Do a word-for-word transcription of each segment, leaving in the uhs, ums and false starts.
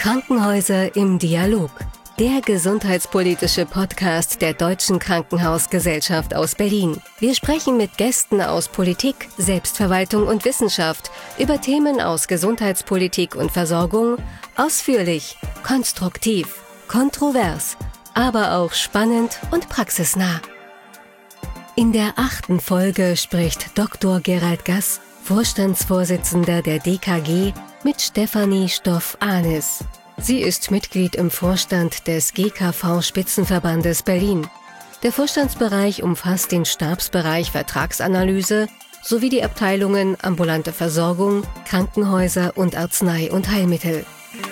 Krankenhäuser im Dialog. Der gesundheitspolitische Podcast der Deutschen Krankenhausgesellschaft aus Berlin. Wir sprechen mit Gästen aus Politik, Selbstverwaltung und Wissenschaft über Themen aus Gesundheitspolitik und Versorgung, ausführlich, konstruktiv, kontrovers, aber auch spannend und praxisnah. In der achten Folge spricht Doktor Gerald Gass, Vorstandsvorsitzender der D K G, mit Stefanie Stoff-Ahnes. Sie ist Mitglied im Vorstand des G K V-Spitzenverbandes Berlin. Der Vorstandsbereich umfasst den Stabsbereich Vertragsanalyse sowie die Abteilungen ambulante Versorgung, Krankenhäuser und Arznei- und Heilmittel.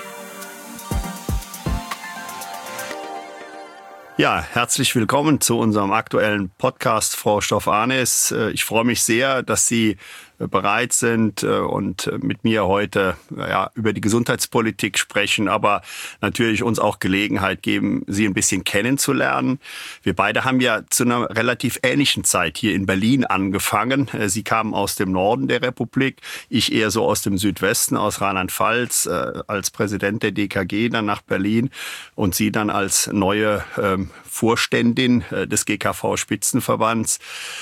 Ja, herzlich willkommen zu unserem aktuellen Podcast, Frau Stoff-Ahnes. Ich freue mich sehr, dass Sie bereit sind und mit mir heute ja, über die Gesundheitspolitik sprechen, aber natürlich uns auch Gelegenheit geben, Sie ein bisschen kennenzulernen. Wir beide haben ja zu einer relativ ähnlichen Zeit hier in Berlin angefangen. Sie kamen aus dem Norden der Republik, ich eher so aus dem Südwesten, aus Rheinland-Pfalz, als Präsident der D K G dann nach Berlin und Sie dann als neue ähm, Vorständin des G K V-Spitzenverbands.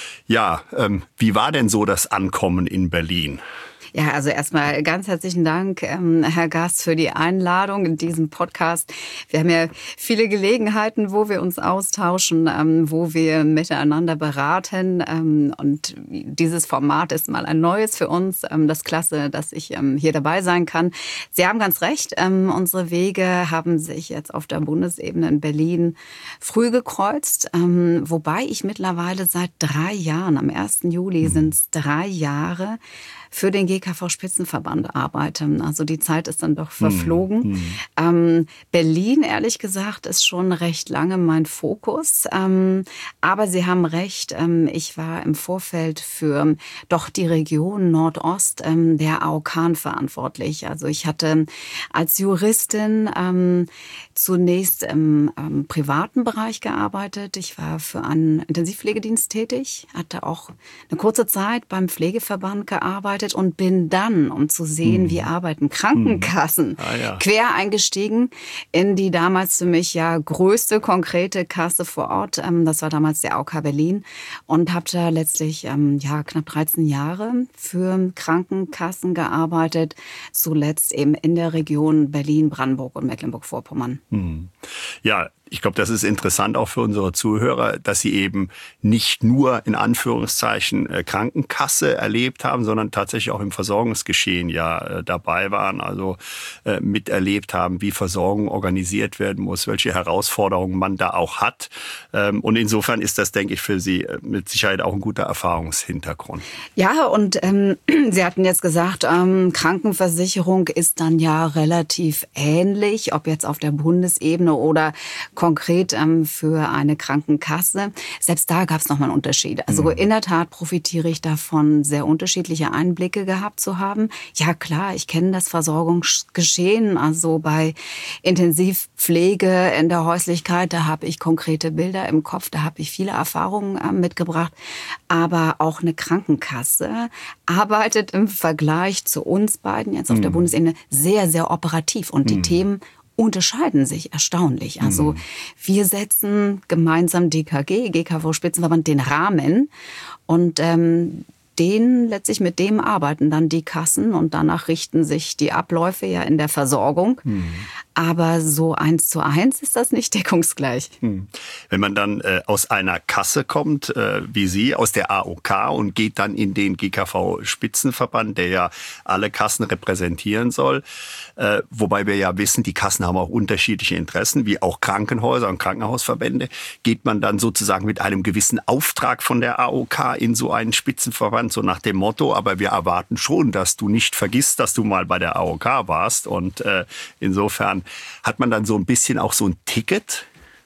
Ja, ähm, wie war denn so das Ankommen in Berlin? Ja, also erstmal ganz herzlichen Dank, ähm, Herr Gass, für die Einladung in diesem Podcast. Wir haben ja viele Gelegenheiten, wo wir uns austauschen, ähm, wo wir miteinander beraten. Ähm, und dieses Format ist mal ein neues für uns. Ähm, das ist klasse, dass ich ähm, hier dabei sein kann. Sie haben ganz recht. Ähm, unsere Wege haben sich jetzt auf der Bundesebene in Berlin früh gekreuzt. Ähm, wobei ich mittlerweile seit drei Jahren, am ersten Juli sind es drei Jahre, für den G K V-Spitzenverband arbeiten. Also die Zeit ist dann doch verflogen. Mhm. Ähm, Berlin, ehrlich gesagt, ist schon recht lange mein Fokus. Ähm, aber Sie haben recht, ähm, ich war im Vorfeld für doch die Region Nordost ähm, der A O K verantwortlich. Also ich hatte als Juristin ähm, zunächst im ähm, privaten Bereich gearbeitet. Ich war für einen Intensivpflegedienst tätig, hatte auch eine kurze Zeit beim Pflegeverband gearbeitet und bin dann, um zu sehen, hm. wie arbeiten Krankenkassen, hm. ah, ja. quer eingestiegen in die damals für mich ja größte konkrete Kasse vor Ort. Das war damals der A O K Berlin und habe da letztlich ja knapp dreizehn Jahre für Krankenkassen gearbeitet, zuletzt eben in der Region Berlin, Brandenburg und Mecklenburg-Vorpommern. Hm. Ja, ich glaube, das ist interessant auch für unsere Zuhörer, dass sie eben nicht nur in Anführungszeichen Krankenkasse erlebt haben, sondern tatsächlich auch im Versorgungsgeschehen ja dabei waren, also miterlebt haben, wie Versorgung organisiert werden muss, welche Herausforderungen man da auch hat. Und insofern ist das, denke ich, für Sie mit Sicherheit auch ein guter Erfahrungshintergrund. Ja, und ähm, Sie hatten jetzt gesagt, ähm, Krankenversicherung ist dann ja relativ ähnlich, ob jetzt auf der Bundesebene oder konkret ähm, für eine Krankenkasse. Selbst da gab es nochmal einen Unterschied. Also mhm. in der Tat profitiere ich davon, sehr unterschiedliche Einblicke gehabt zu haben. Ja klar, ich kenne das Versorgungsgeschehen. Also bei Intensivpflege in der Häuslichkeit, da habe ich konkrete Bilder im Kopf, da habe ich viele Erfahrungen äh, mitgebracht. Aber auch eine Krankenkasse arbeitet im Vergleich zu uns beiden jetzt auf mhm. der Bundesebene sehr, sehr operativ. Und die mhm. Themen unterscheiden sich erstaunlich. Also wir setzen gemeinsam D K G, G K V-Spitzenverband, den Rahmen und ähm, den letztlich mit dem arbeiten dann die Kassen und danach richten sich die Abläufe ja in der Versorgung. Hm. Aber so eins zu eins ist das nicht deckungsgleich. Hm. Wenn man dann äh, aus einer Kasse kommt, äh, wie Sie, aus der A O K und geht dann in den G K V-Spitzenverband, der ja alle Kassen repräsentieren soll, äh, wobei wir ja wissen, die Kassen haben auch unterschiedliche Interessen, wie auch Krankenhäuser und Krankenhausverbände, geht man dann sozusagen mit einem gewissen Auftrag von der A O K in so einen Spitzenverband, so nach dem Motto, aber wir erwarten schon, dass du nicht vergisst, dass du mal bei der A O K warst. Und äh, insofern hat man dann so ein bisschen auch so ein Ticket?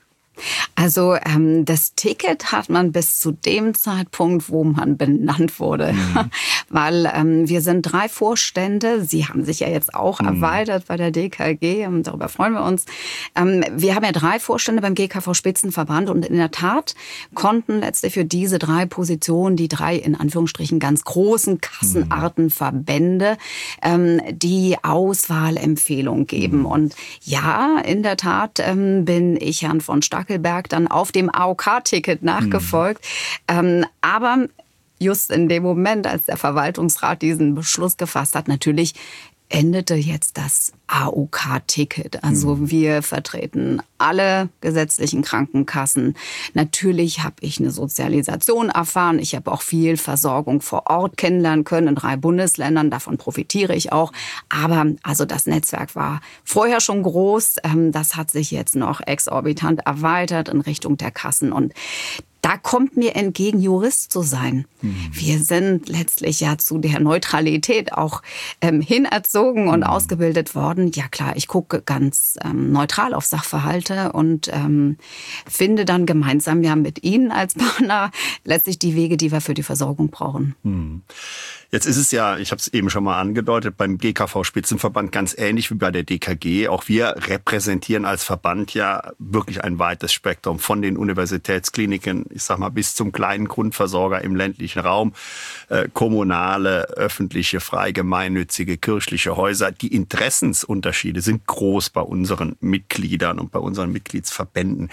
Also ähm, das Ticket hat man bis zu dem Zeitpunkt, wo man benannt wurde. Mhm. weil ähm, wir sind drei Vorstände. Sie haben sich ja jetzt auch mhm. erweitert bei der D K G und darüber freuen wir uns. Ähm, wir haben ja drei Vorstände beim G K V-Spitzenverband und in der Tat konnten letztlich für diese drei Positionen die drei in Anführungsstrichen ganz großen Kassenartenverbände ähm, die Auswahlempfehlung geben. Mhm. Und ja, in der Tat ähm, bin ich Herrn von Stackelberg dann auf dem A O K-Ticket nachgefolgt. Mhm. Ähm, aber just in dem Moment, als der Verwaltungsrat diesen Beschluss gefasst hat, natürlich endete jetzt das A O K-Ticket. Also mhm. wir vertreten alle gesetzlichen Krankenkassen. Natürlich habe ich eine Sozialisation erfahren. Ich habe auch viel Versorgung vor Ort kennenlernen können in drei Bundesländern. Davon profitiere ich auch. Aber also das Netzwerk war vorher schon groß. Das hat sich jetzt noch exorbitant erweitert in Richtung der Kassen. Und da kommt mir entgegen, Jurist zu sein. Mhm. Wir sind letztlich ja zu der Neutralität auch ähm, hinerzogen und mhm. ausgebildet worden. Ja klar, ich gucke ganz ähm, neutral auf Sachverhalte und ähm, finde dann gemeinsam ja mit Ihnen als Partner letztlich die Wege, die wir für die Versorgung brauchen. Mhm. Jetzt ist es ja, ich habe es eben schon mal angedeutet, beim G K V-Spitzenverband ganz ähnlich wie bei der D K G. Auch wir repräsentieren als Verband ja wirklich ein weites Spektrum von den Universitätskliniken, ich sag mal, bis zum kleinen Grundversorger im ländlichen Raum, äh, kommunale, öffentliche, frei, gemeinnützige, kirchliche Häuser. Die Interessensunterschiede sind groß bei unseren Mitgliedern und bei unseren Mitgliedsverbänden.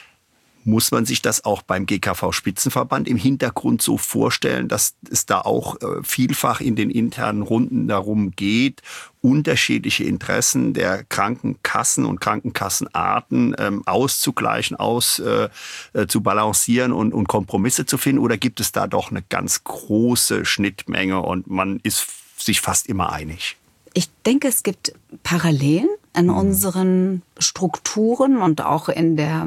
Muss man sich das auch beim G K V-Spitzenverband im Hintergrund so vorstellen, dass es da auch vielfach in den internen Runden darum geht, unterschiedliche Interessen der Krankenkassen und Krankenkassenarten ähm, auszugleichen, aus äh, zu balancieren und, und Kompromisse zu finden? Oder gibt es da doch eine ganz große Schnittmenge und man ist sich fast immer einig? Ich denke, es gibt Parallelen in mhm. unseren Strukturen und auch in der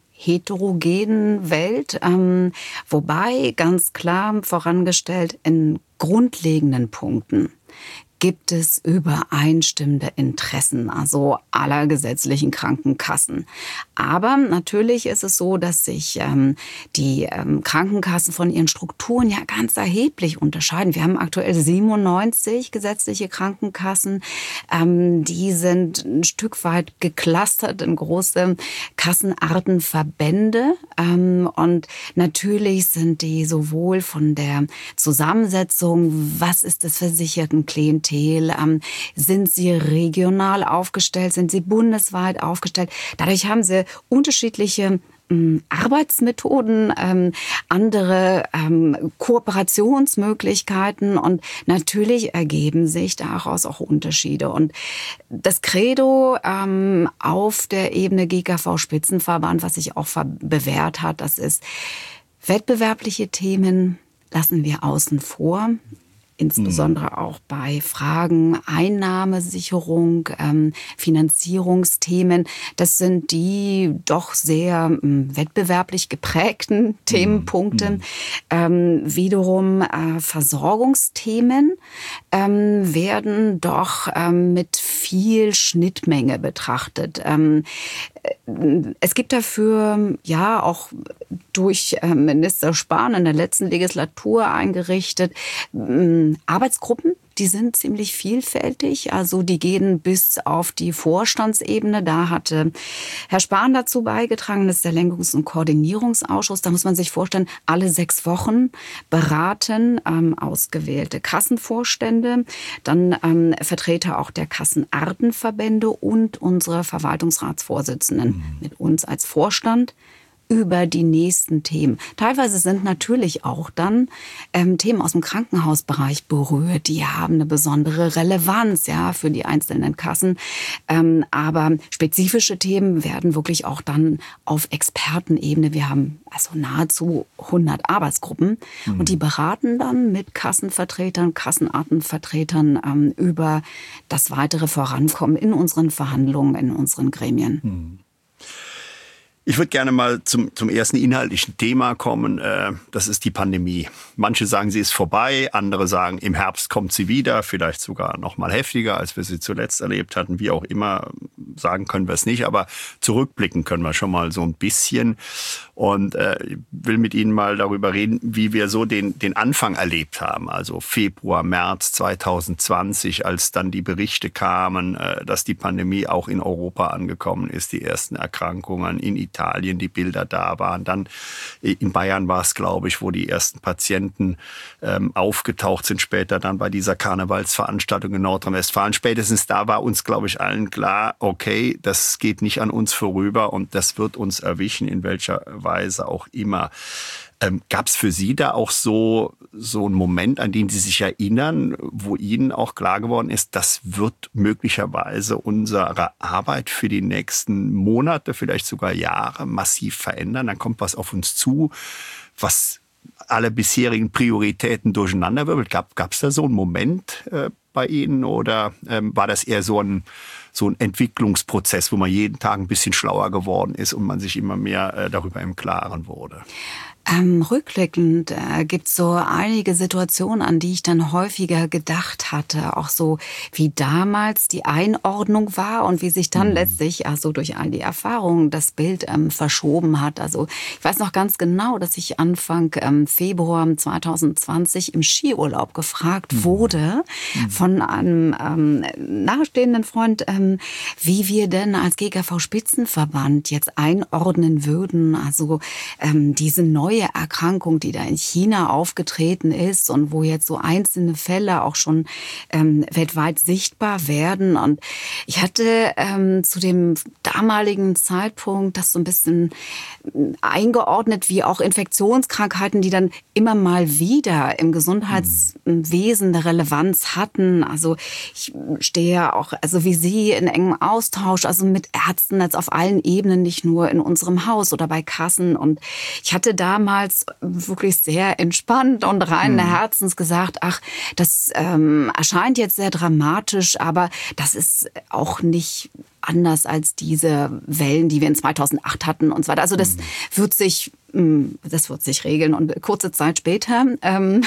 heterogenen Welt, ähm, wobei ganz klar vorangestellt in grundlegenden Punkten gibt es übereinstimmende Interessen, also aller gesetzlichen Krankenkassen. Aber natürlich ist es so, dass sich ähm, die ähm, Krankenkassen von ihren Strukturen ja ganz erheblich unterscheiden. Wir haben aktuell siebenundneunzig gesetzliche Krankenkassen. Ähm, die sind ein Stück weit geclustert in große Kassenartenverbände. Ähm, und natürlich sind die sowohl von der Zusammensetzung, was ist das Versichertenklientel, sind sie regional aufgestellt, sind sie bundesweit aufgestellt. Dadurch haben sie unterschiedliche ähm, Arbeitsmethoden, ähm, andere ähm, Kooperationsmöglichkeiten und natürlich ergeben sich daraus auch Unterschiede. Und das Credo ähm, auf der Ebene G K V-Spitzenverband, was sich auch bewährt hat, das ist, wettbewerbliche Themen lassen wir außen vor. Insbesondere auch bei Fragen Einnahmesicherung, ähm, Finanzierungsthemen. Das sind die doch sehr ähm, wettbewerblich geprägten Themenpunkte. Mhm. Ähm, wiederum äh, Versorgungsthemen ähm, werden doch ähm, mit viel Schnittmenge betrachtet. Ähm, Es gibt dafür ja auch durch Minister Spahn in der letzten Legislatur eingerichtet Arbeitsgruppen. Die sind ziemlich vielfältig, also die gehen bis auf die Vorstandsebene. Da hatte Herr Spahn dazu beigetragen, das ist der Lenkungs- und Koordinierungsausschuss. Da muss man sich vorstellen, alle sechs Wochen beraten ähm, ausgewählte Kassenvorstände, dann ähm, Vertreter auch der Kassenartenverbände und unsere Verwaltungsratsvorsitzenden mhm. mit uns als Vorstand über die nächsten Themen. Teilweise sind natürlich auch dann ähm, Themen aus dem Krankenhausbereich berührt. Die haben eine besondere Relevanz ja für die einzelnen Kassen. Ähm, aber spezifische Themen werden wirklich auch dann auf Expertenebene. Wir haben also nahezu hundert Arbeitsgruppen mhm. und die beraten dann mit Kassenvertretern, Kassenartenvertretern ähm, über das weitere Vorankommen in unseren Verhandlungen, in unseren Gremien. Mhm. Ich würde gerne mal zum, zum ersten inhaltlichen Thema kommen. Äh, das ist die Pandemie. Manche sagen, sie ist vorbei. Andere sagen, im Herbst kommt sie wieder. Vielleicht sogar noch mal heftiger, als wir sie zuletzt erlebt hatten. Wie auch immer, sagen können wir es nicht. Aber zurückblicken können wir schon mal so ein bisschen. Und äh, ich will mit Ihnen mal darüber reden, wie wir so den, den Anfang erlebt haben. Also Februar, März zwanzig zwanzig, als dann die Berichte kamen, äh, dass die Pandemie auch in Europa angekommen ist. Die ersten Erkrankungen in Italien. Italien, die Bilder da waren. Dann in Bayern war es, glaube ich, wo die ersten Patienten ähm, aufgetaucht sind. Später dann bei dieser Karnevalsveranstaltung in Nordrhein-Westfalen. Spätestens da war uns, glaube ich, allen klar, okay, das geht nicht an uns vorüber und das wird uns erwischen, in welcher Weise auch immer. Ähm, gab es für Sie da auch so, so einen Moment, an den Sie sich erinnern, wo Ihnen auch klar geworden ist, das wird möglicherweise unsere Arbeit für die nächsten Monate, vielleicht sogar Jahre massiv verändern? Dann kommt was auf uns zu, was alle bisherigen Prioritäten durcheinanderwirbelt. Gab es da so einen Moment äh, bei Ihnen oder ähm, war das eher so ein, so ein Entwicklungsprozess, wo man jeden Tag ein bisschen schlauer geworden ist und man sich immer mehr äh, darüber im Klaren wurde? Ähm, rückblickend äh, gibt es so einige Situationen, an die ich dann häufiger gedacht hatte. Auch so, wie damals die Einordnung war und wie sich dann mhm. letztlich also durch all die Erfahrungen das Bild ähm, verschoben hat. Also ich weiß noch ganz genau, dass ich Anfang ähm, Februar zwanzig zwanzig im Skiurlaub gefragt mhm. wurde mhm. von einem ähm, nahestehenden Freund, ähm, wie wir denn als G K V-Spitzenverband jetzt einordnen würden. Also ähm, diese neue Erkrankung, die da in China aufgetreten ist und wo jetzt so einzelne Fälle auch schon ähm, weltweit sichtbar werden. Und ich hatte ähm, zu dem damaligen Zeitpunkt das so ein bisschen eingeordnet, wie auch Infektionskrankheiten, die dann immer mal wieder im Gesundheitswesen eine Relevanz hatten. Also ich stehe auch, also wie Sie, in engem Austausch, also mit Ärzten jetzt auf allen Ebenen, nicht nur in unserem Haus oder bei Kassen. Und ich hatte damals wirklich sehr entspannt und reinen mhm. Herzens gesagt, ach, das ähm, erscheint jetzt sehr dramatisch, aber das ist auch nicht anders als diese Wellen, die wir in zweitausendacht hatten und so weiter. Also das mhm. wird sich Das wird sich regeln. Und kurze Zeit später ähm,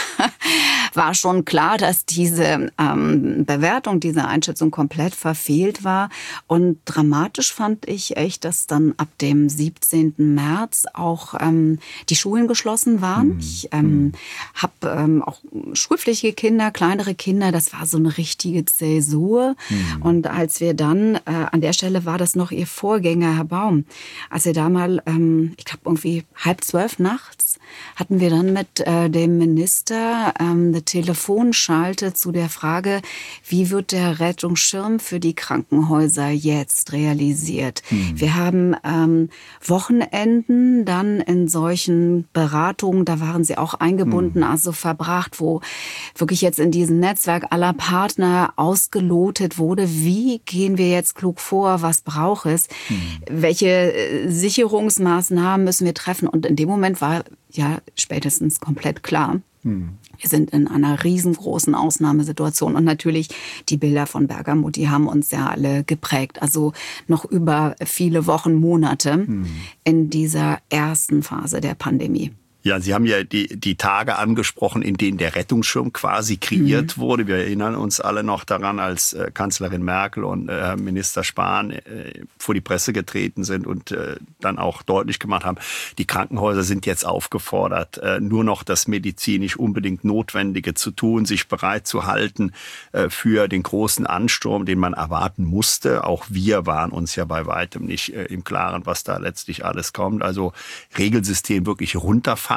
war schon klar, dass diese ähm, Bewertung, diese Einschätzung komplett verfehlt war. Und dramatisch fand ich echt, dass dann ab dem siebzehnten März auch ähm, die Schulen geschlossen waren. Mhm. Ich ähm, habe ähm, auch schulpflichtige Kinder, kleinere Kinder. Das war so eine richtige Zäsur. Mhm. Und als wir dann, äh, an der Stelle war das noch Ihr Vorgänger, Herr Baum, als wir da mal, ähm, ich glaube irgendwie halb zwölf nachts, hatten wir dann mit äh, dem Minister ähm, eine Telefonschalte zu der Frage, wie wird der Rettungsschirm für die Krankenhäuser jetzt realisiert. Mhm. Wir haben ähm, Wochenenden dann in solchen Beratungen, da waren Sie auch eingebunden, mhm. also verbracht, wo wirklich jetzt in diesem Netzwerk aller Partner ausgelotet wurde, wie gehen wir jetzt klug vor, was braucht es, mhm. welche Sicherungsmaßnahmen müssen wir treffen. Und in dem Moment war ja spätestens komplett klar, hm. wir sind in einer riesengroßen Ausnahmesituation. Und natürlich die Bilder von Bergamo, die haben uns ja alle geprägt. Also noch über viele Wochen, Monate hm. in dieser ersten Phase der Pandemie. Ja, Sie haben ja die, die Tage angesprochen, in denen der Rettungsschirm quasi kreiert mhm. wurde. Wir erinnern uns alle noch daran, als äh, Kanzlerin Merkel und äh, Minister Spahn äh, vor die Presse getreten sind und äh, dann auch deutlich gemacht haben, die Krankenhäuser sind jetzt aufgefordert, äh, nur noch das medizinisch unbedingt Notwendige zu tun, sich bereit zu halten äh, für den großen Ansturm, den man erwarten musste. Auch wir waren uns ja bei weitem nicht äh, im Klaren, was da letztlich alles kommt. Also Regelsystem wirklich runterfahren.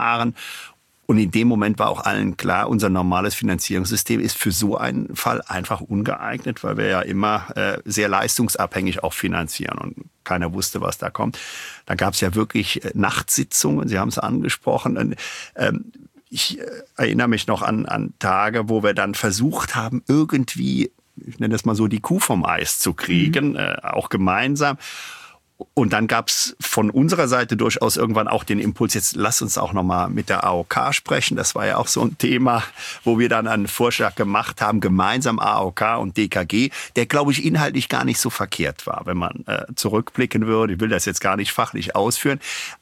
Und in dem Moment war auch allen klar, unser normales Finanzierungssystem ist für so einen Fall einfach ungeeignet, weil wir ja immer äh, sehr leistungsabhängig auch finanzieren und keiner wusste, was da kommt. Da gab es ja wirklich äh, Nachtsitzungen, Sie haben es angesprochen. Und, ähm, ich äh, erinnere mich noch an, an Tage, wo wir dann versucht haben, irgendwie, ich nenne das mal so, die Kuh vom Eis zu kriegen, mhm. äh, auch gemeinsam. Und dann gab es von unserer Seite durchaus irgendwann auch den Impuls, jetzt lass uns auch noch mal mit der A O K sprechen. Das war ja auch so ein Thema, wo wir dann einen Vorschlag gemacht haben, gemeinsam A O K und D K G, der, glaube ich, inhaltlich gar nicht so verkehrt war, wenn man äh, zurückblicken würde. Ich will das jetzt gar nicht fachlich ausführen.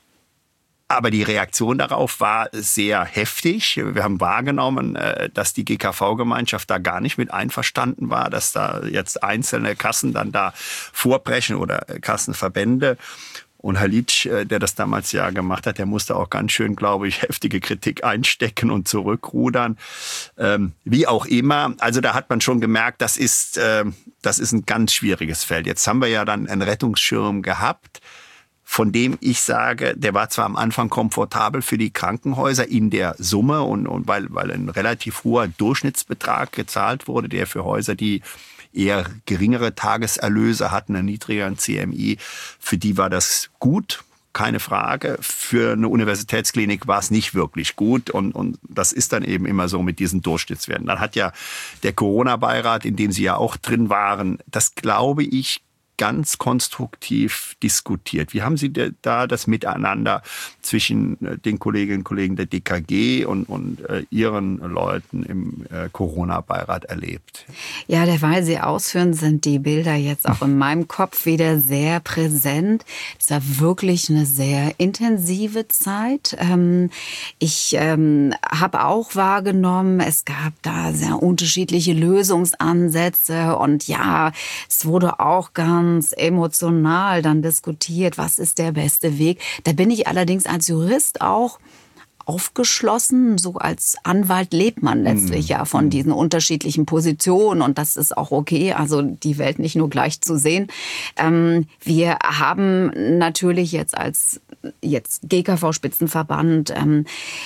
Aber die Reaktion darauf war sehr heftig. Wir haben wahrgenommen, dass die G K V-Gemeinschaft da gar nicht mit einverstanden war, dass da jetzt einzelne Kassen dann da vorbrechen oder Kassenverbände. Und Herr Litsch, der das damals ja gemacht hat, der musste auch ganz schön, glaube ich, heftige Kritik einstecken und zurückrudern. Ähm, wie auch immer. Also da hat man schon gemerkt, das ist, äh, das ist ein ganz schwieriges Feld. Jetzt haben wir ja dann einen Rettungsschirm gehabt, von dem ich sage, der war zwar am Anfang komfortabel für die Krankenhäuser in der Summe und, und weil, weil ein relativ hoher Durchschnittsbetrag gezahlt wurde, der für Häuser, die eher geringere Tageserlöse hatten, einen niedrigeren C M I, für die war das gut, keine Frage. Für eine Universitätsklinik war es nicht wirklich gut und, und das ist dann eben immer so mit diesen Durchschnittswerten. Dann hat ja der Corona-Beirat, in dem Sie ja auch drin waren, das glaube ich, ganz konstruktiv diskutiert. Wie haben Sie da das Miteinander zwischen den Kolleginnen und Kollegen der D K G und, und äh, Ihren Leuten im äh, Corona-Beirat erlebt? Ja, derweil Sie ausführen, sind die Bilder jetzt auch in meinem Kopf wieder sehr präsent. Es war wirklich eine sehr intensive Zeit. Ähm, ich ähm, habe auch wahrgenommen, es gab da sehr unterschiedliche Lösungsansätze und ja, es wurde auch ganz emotional dann diskutiert, was ist der beste Weg. Da bin ich allerdings als Jurist auch aufgeschlossen. So als Anwalt lebt man letztlich mm. ja von mm. diesen unterschiedlichen Positionen und das ist auch okay, also die Welt nicht nur gleich zu sehen. Ähm, wir haben natürlich jetzt als jetzt G K V-Spitzenverband ähm,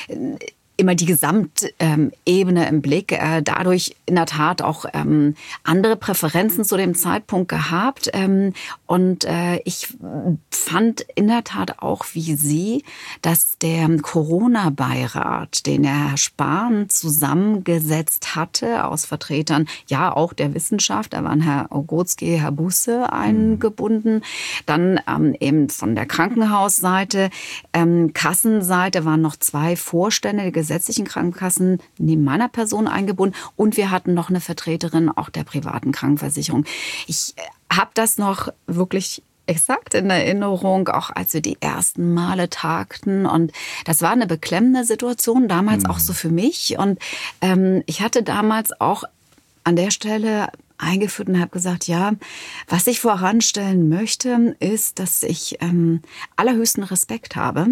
immer die Gesamtebene im Blick, äh, dadurch in der Tat auch ähm, andere Präferenzen zu dem Zeitpunkt gehabt. Ähm, und äh, ich fand in der Tat auch wie Sie, dass der Corona-Beirat, den Herr Spahn zusammengesetzt hatte aus Vertretern, ja auch der Wissenschaft, da waren Herr Ogotzky, Herr Busse eingebunden, dann ähm, eben von der Krankenhausseite, ähm, Kassenseite waren noch zwei Vorstände der gesetzlichen Krankenkassen neben meiner Person eingebunden und wir hatten noch eine Vertreterin auch der privaten Krankenversicherung. Ich habe das noch wirklich exakt in Erinnerung, auch als wir die ersten Male tagten und das war eine beklemmende Situation, damals mhm. auch so für mich und ähm, ich hatte damals auch an der Stelle eingeführt und habe gesagt, ja, was ich voranstellen möchte, ist, dass ich ähm, allerhöchsten Respekt habe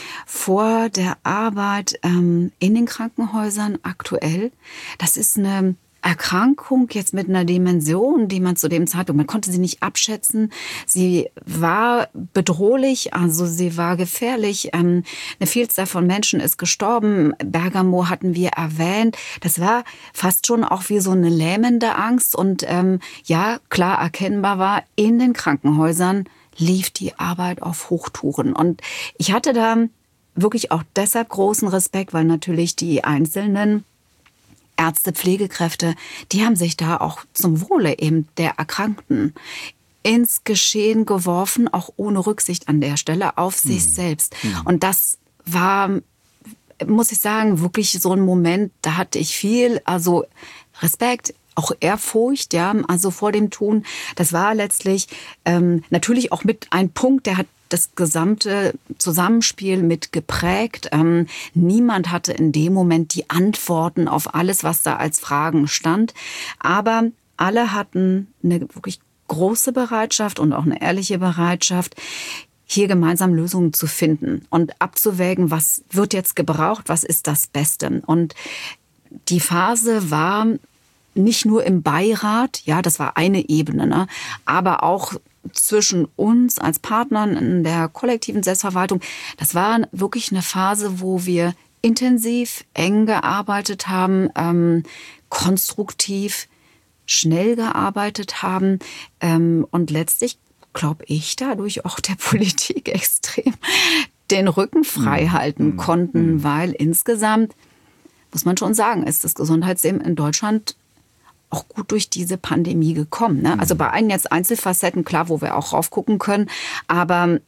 vor der Arbeit ähm, in den Krankenhäusern aktuell. Das ist eine Erkrankung jetzt mit einer Dimension, die man zu dem Zeitpunkt, man konnte sie nicht abschätzen. Sie war bedrohlich, also sie war gefährlich. Ähm, eine Vielzahl von Menschen ist gestorben. Bergamo hatten wir erwähnt. Das war fast schon auch wie so eine lähmende Angst. Und ähm, ja, klar erkennbar war, in den Krankenhäusern lief die Arbeit auf Hochtouren. Und ich hatte da wirklich auch deshalb großen Respekt, weil natürlich die einzelnen Ärzte, Pflegekräfte, die haben sich da auch zum Wohle eben der Erkrankten ins Geschehen geworfen, auch ohne Rücksicht an der Stelle auf sich mhm. selbst. Mhm. Und das war, muss ich sagen, wirklich so ein Moment, da hatte ich viel, also Respekt, auch Ehrfurcht, ja, also vor dem Tun. Das war letztlich ähm, natürlich auch mit ein Punkt, der hat das gesamte Zusammenspiel mit geprägt. Ähm, niemand hatte in dem Moment die Antworten auf alles, was da als Fragen stand. Aber alle hatten eine wirklich große Bereitschaft und auch eine ehrliche Bereitschaft, hier gemeinsam Lösungen zu finden und abzuwägen, was wird jetzt gebraucht, was ist das Beste. Und die Phase war nicht nur im Beirat, ja, das war eine Ebene, ne, aber auch zwischen uns als Partnern in der kollektiven Selbstverwaltung. Das war wirklich eine Phase, wo wir intensiv, eng gearbeitet haben, ähm, konstruktiv, schnell gearbeitet haben ähm, und letztlich, glaube ich, dadurch auch der Politik extrem den Rücken frei halten mhm. konnten, weil insgesamt, muss man schon sagen, ist das Gesundheitssystem in Deutschland auch gut durch diese Pandemie gekommen. Ne? Also bei allen jetzt Einzelfacetten, klar, wo wir auch raufgucken können, aber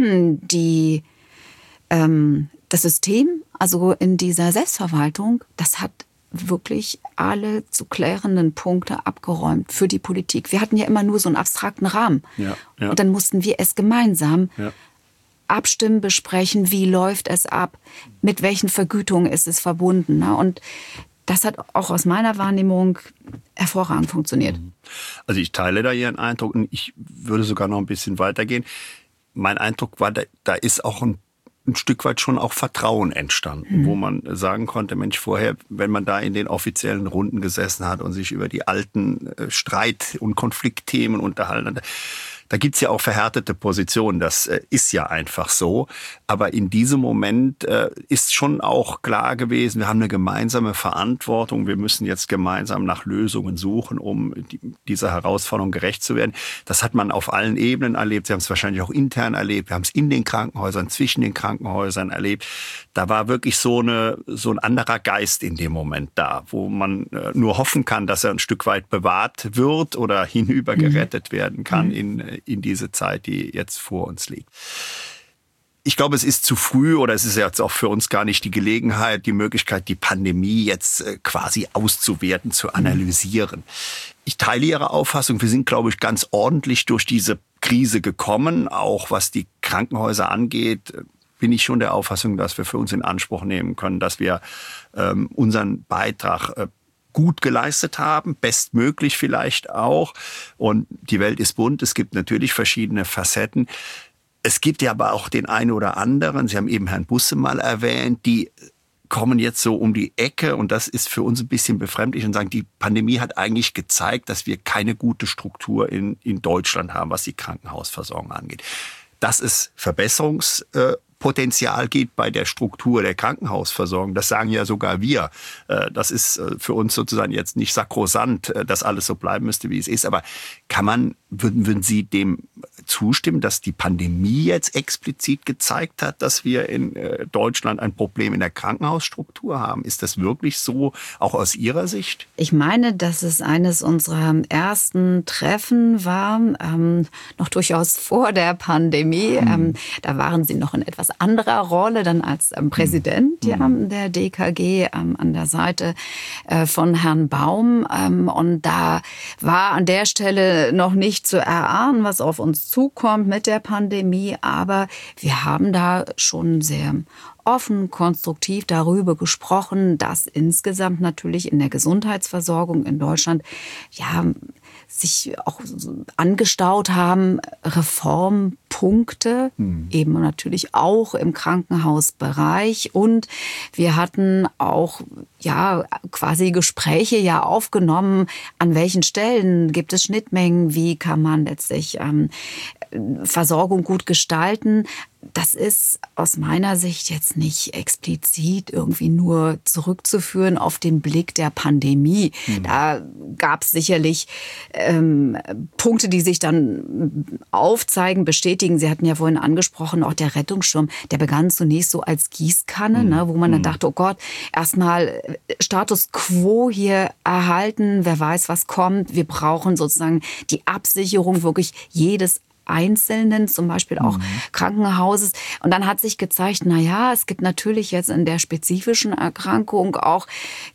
die, ähm, das System, also in dieser Selbstverwaltung, das hat wirklich alle zu klärenden Punkte abgeräumt für die Politik. Wir hatten ja immer nur so einen abstrakten Rahmen. Ja, ja. Und dann mussten wir es gemeinsam ja. abstimmen, besprechen, wie läuft es ab, mit welchen Vergütungen ist es verbunden. Ne? Und das hat auch aus meiner Wahrnehmung hervorragend funktioniert. Also ich teile da Ihren Eindruck und ich würde sogar noch ein bisschen weitergehen. Mein Eindruck war, da, da ist auch ein ein Stück weit schon auch Vertrauen entstanden, mhm. wo man sagen konnte, Mensch, vorher, wenn man da in den offiziellen Runden gesessen hat und sich über die alten äh, Streit- und Konfliktthemen unterhalten hat, da gibt's ja auch verhärtete Positionen, das äh, ist ja einfach so. Aber in diesem Moment äh, ist schon auch klar gewesen, wir haben eine gemeinsame Verantwortung, wir müssen jetzt gemeinsam nach Lösungen suchen, um die, dieser Herausforderung gerecht zu werden. Das hat man auf allen Ebenen erlebt, Sie haben es wahrscheinlich auch intern erlebt, wir haben es in den Krankenhäusern, zwischen den Krankenhäusern erlebt. Da war wirklich so, eine, so ein anderer Geist in dem Moment da, wo man äh, nur hoffen kann, dass er ein Stück weit bewahrt wird oder hinüber gerettet mhm. werden kann mhm. in in diese Zeit, die jetzt vor uns liegt. Ich glaube, es ist zu früh oder es ist jetzt auch für uns gar nicht die Gelegenheit, die Möglichkeit, die Pandemie jetzt quasi auszuwerten, zu analysieren. Ich teile Ihre Auffassung. Wir sind, glaube ich, ganz ordentlich durch diese Krise gekommen. Auch was die Krankenhäuser angeht, bin ich schon der Auffassung, dass wir für uns in Anspruch nehmen können, dass wir ähm, unseren Beitrag äh, gut geleistet haben, bestmöglich vielleicht auch. Und die Welt ist bunt, es gibt natürlich verschiedene Facetten. Es gibt ja aber auch den einen oder anderen, Sie haben eben Herrn Busse mal erwähnt, die kommen jetzt so um die Ecke und das ist für uns ein bisschen befremdlich und sagen, die Pandemie hat eigentlich gezeigt, dass wir keine gute Struktur in, in Deutschland haben, was die Krankenhausversorgung angeht. Dass es Verbesserungspotenzial gibt bei der Struktur der Krankenhausversorgung. Das sagen ja sogar wir. Das ist für uns sozusagen jetzt nicht sakrosant, dass alles so bleiben müsste, wie es ist. Aber kann man, würden, würden Sie dem zustimmen, dass die Pandemie jetzt explizit gezeigt hat, dass wir in Deutschland ein Problem in der Krankenhausstruktur haben? Ist das wirklich so, auch aus Ihrer Sicht? Ich meine, dass es eines unserer ersten Treffen war, ähm, noch durchaus vor der Pandemie. Hm. Ähm, da waren Sie noch in etwas anderer Rolle dann als ähm, Präsident hm. ja, der D K G ähm, an der Seite äh, von Herrn Baum. Ähm, und da war an der Stelle noch nicht zu erahnen, was auf uns zukommt mit der Pandemie. Aber wir haben da schon sehr offen, konstruktiv darüber gesprochen, dass insgesamt natürlich in der Gesundheitsversorgung in Deutschland ja sich auch angestaut haben, Reformpunkte, mhm. eben natürlich auch im Krankenhausbereich. Und wir hatten auch ja quasi Gespräche ja aufgenommen, an welchen Stellen gibt es Schnittmengen, wie kann man letztlich ähm, Versorgung gut gestalten. Das ist aus meiner Sicht jetzt nicht explizit irgendwie nur zurückzuführen auf den Blick der Pandemie. Mhm. Da gab es sicherlich ähm, Punkte, die sich dann aufzeigen, bestätigen. Sie hatten ja vorhin angesprochen, auch der Rettungsschirm, der begann zunächst so als Gießkanne, mhm. ne, wo man dann dachte, oh Gott, erstmal Status quo hier erhalten, wer weiß, was kommt. Wir brauchen sozusagen die Absicherung wirklich jedes Einzelnen, zum Beispiel auch mhm. Krankenhauses. Und dann hat sich gezeigt, na ja, es gibt natürlich jetzt in der spezifischen Erkrankung auch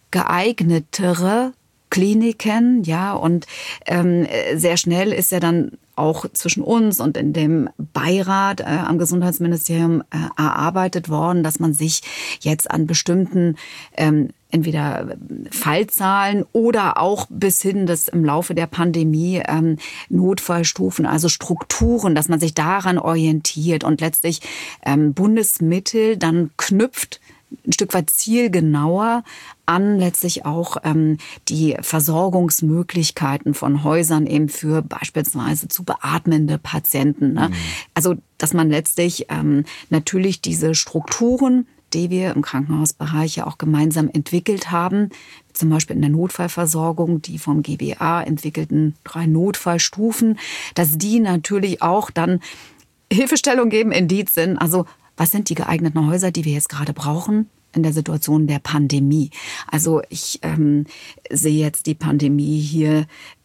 geeignetere Kliniken, ja, und ähm, sehr schnell ist ja dann auch zwischen uns und in dem Beirat äh, am Gesundheitsministerium äh, erarbeitet worden, dass man sich jetzt an bestimmten ähm, entweder Fallzahlen oder auch bis hin des im Laufe der Pandemie ähm, Notfallstufen, also Strukturen, dass man sich daran orientiert und letztlich ähm, Bundesmittel dann knüpft, ein Stück weit zielgenauer an letztlich auch ähm, die Versorgungsmöglichkeiten von Häusern eben für beispielsweise zu beatmende Patienten. Ne? Mhm. Also dass man letztlich ähm, natürlich diese Strukturen, die wir im Krankenhausbereich ja auch gemeinsam entwickelt haben, zum Beispiel in der Notfallversorgung, die vom G B A entwickelten drei Notfallstufen, dass die natürlich auch dann Hilfestellung geben, Indiz sind, also was sind die geeigneten Häuser, die wir jetzt gerade brauchen, in der Situation der Pandemie. Also ich ähm, sehe jetzt die Pandemie hier,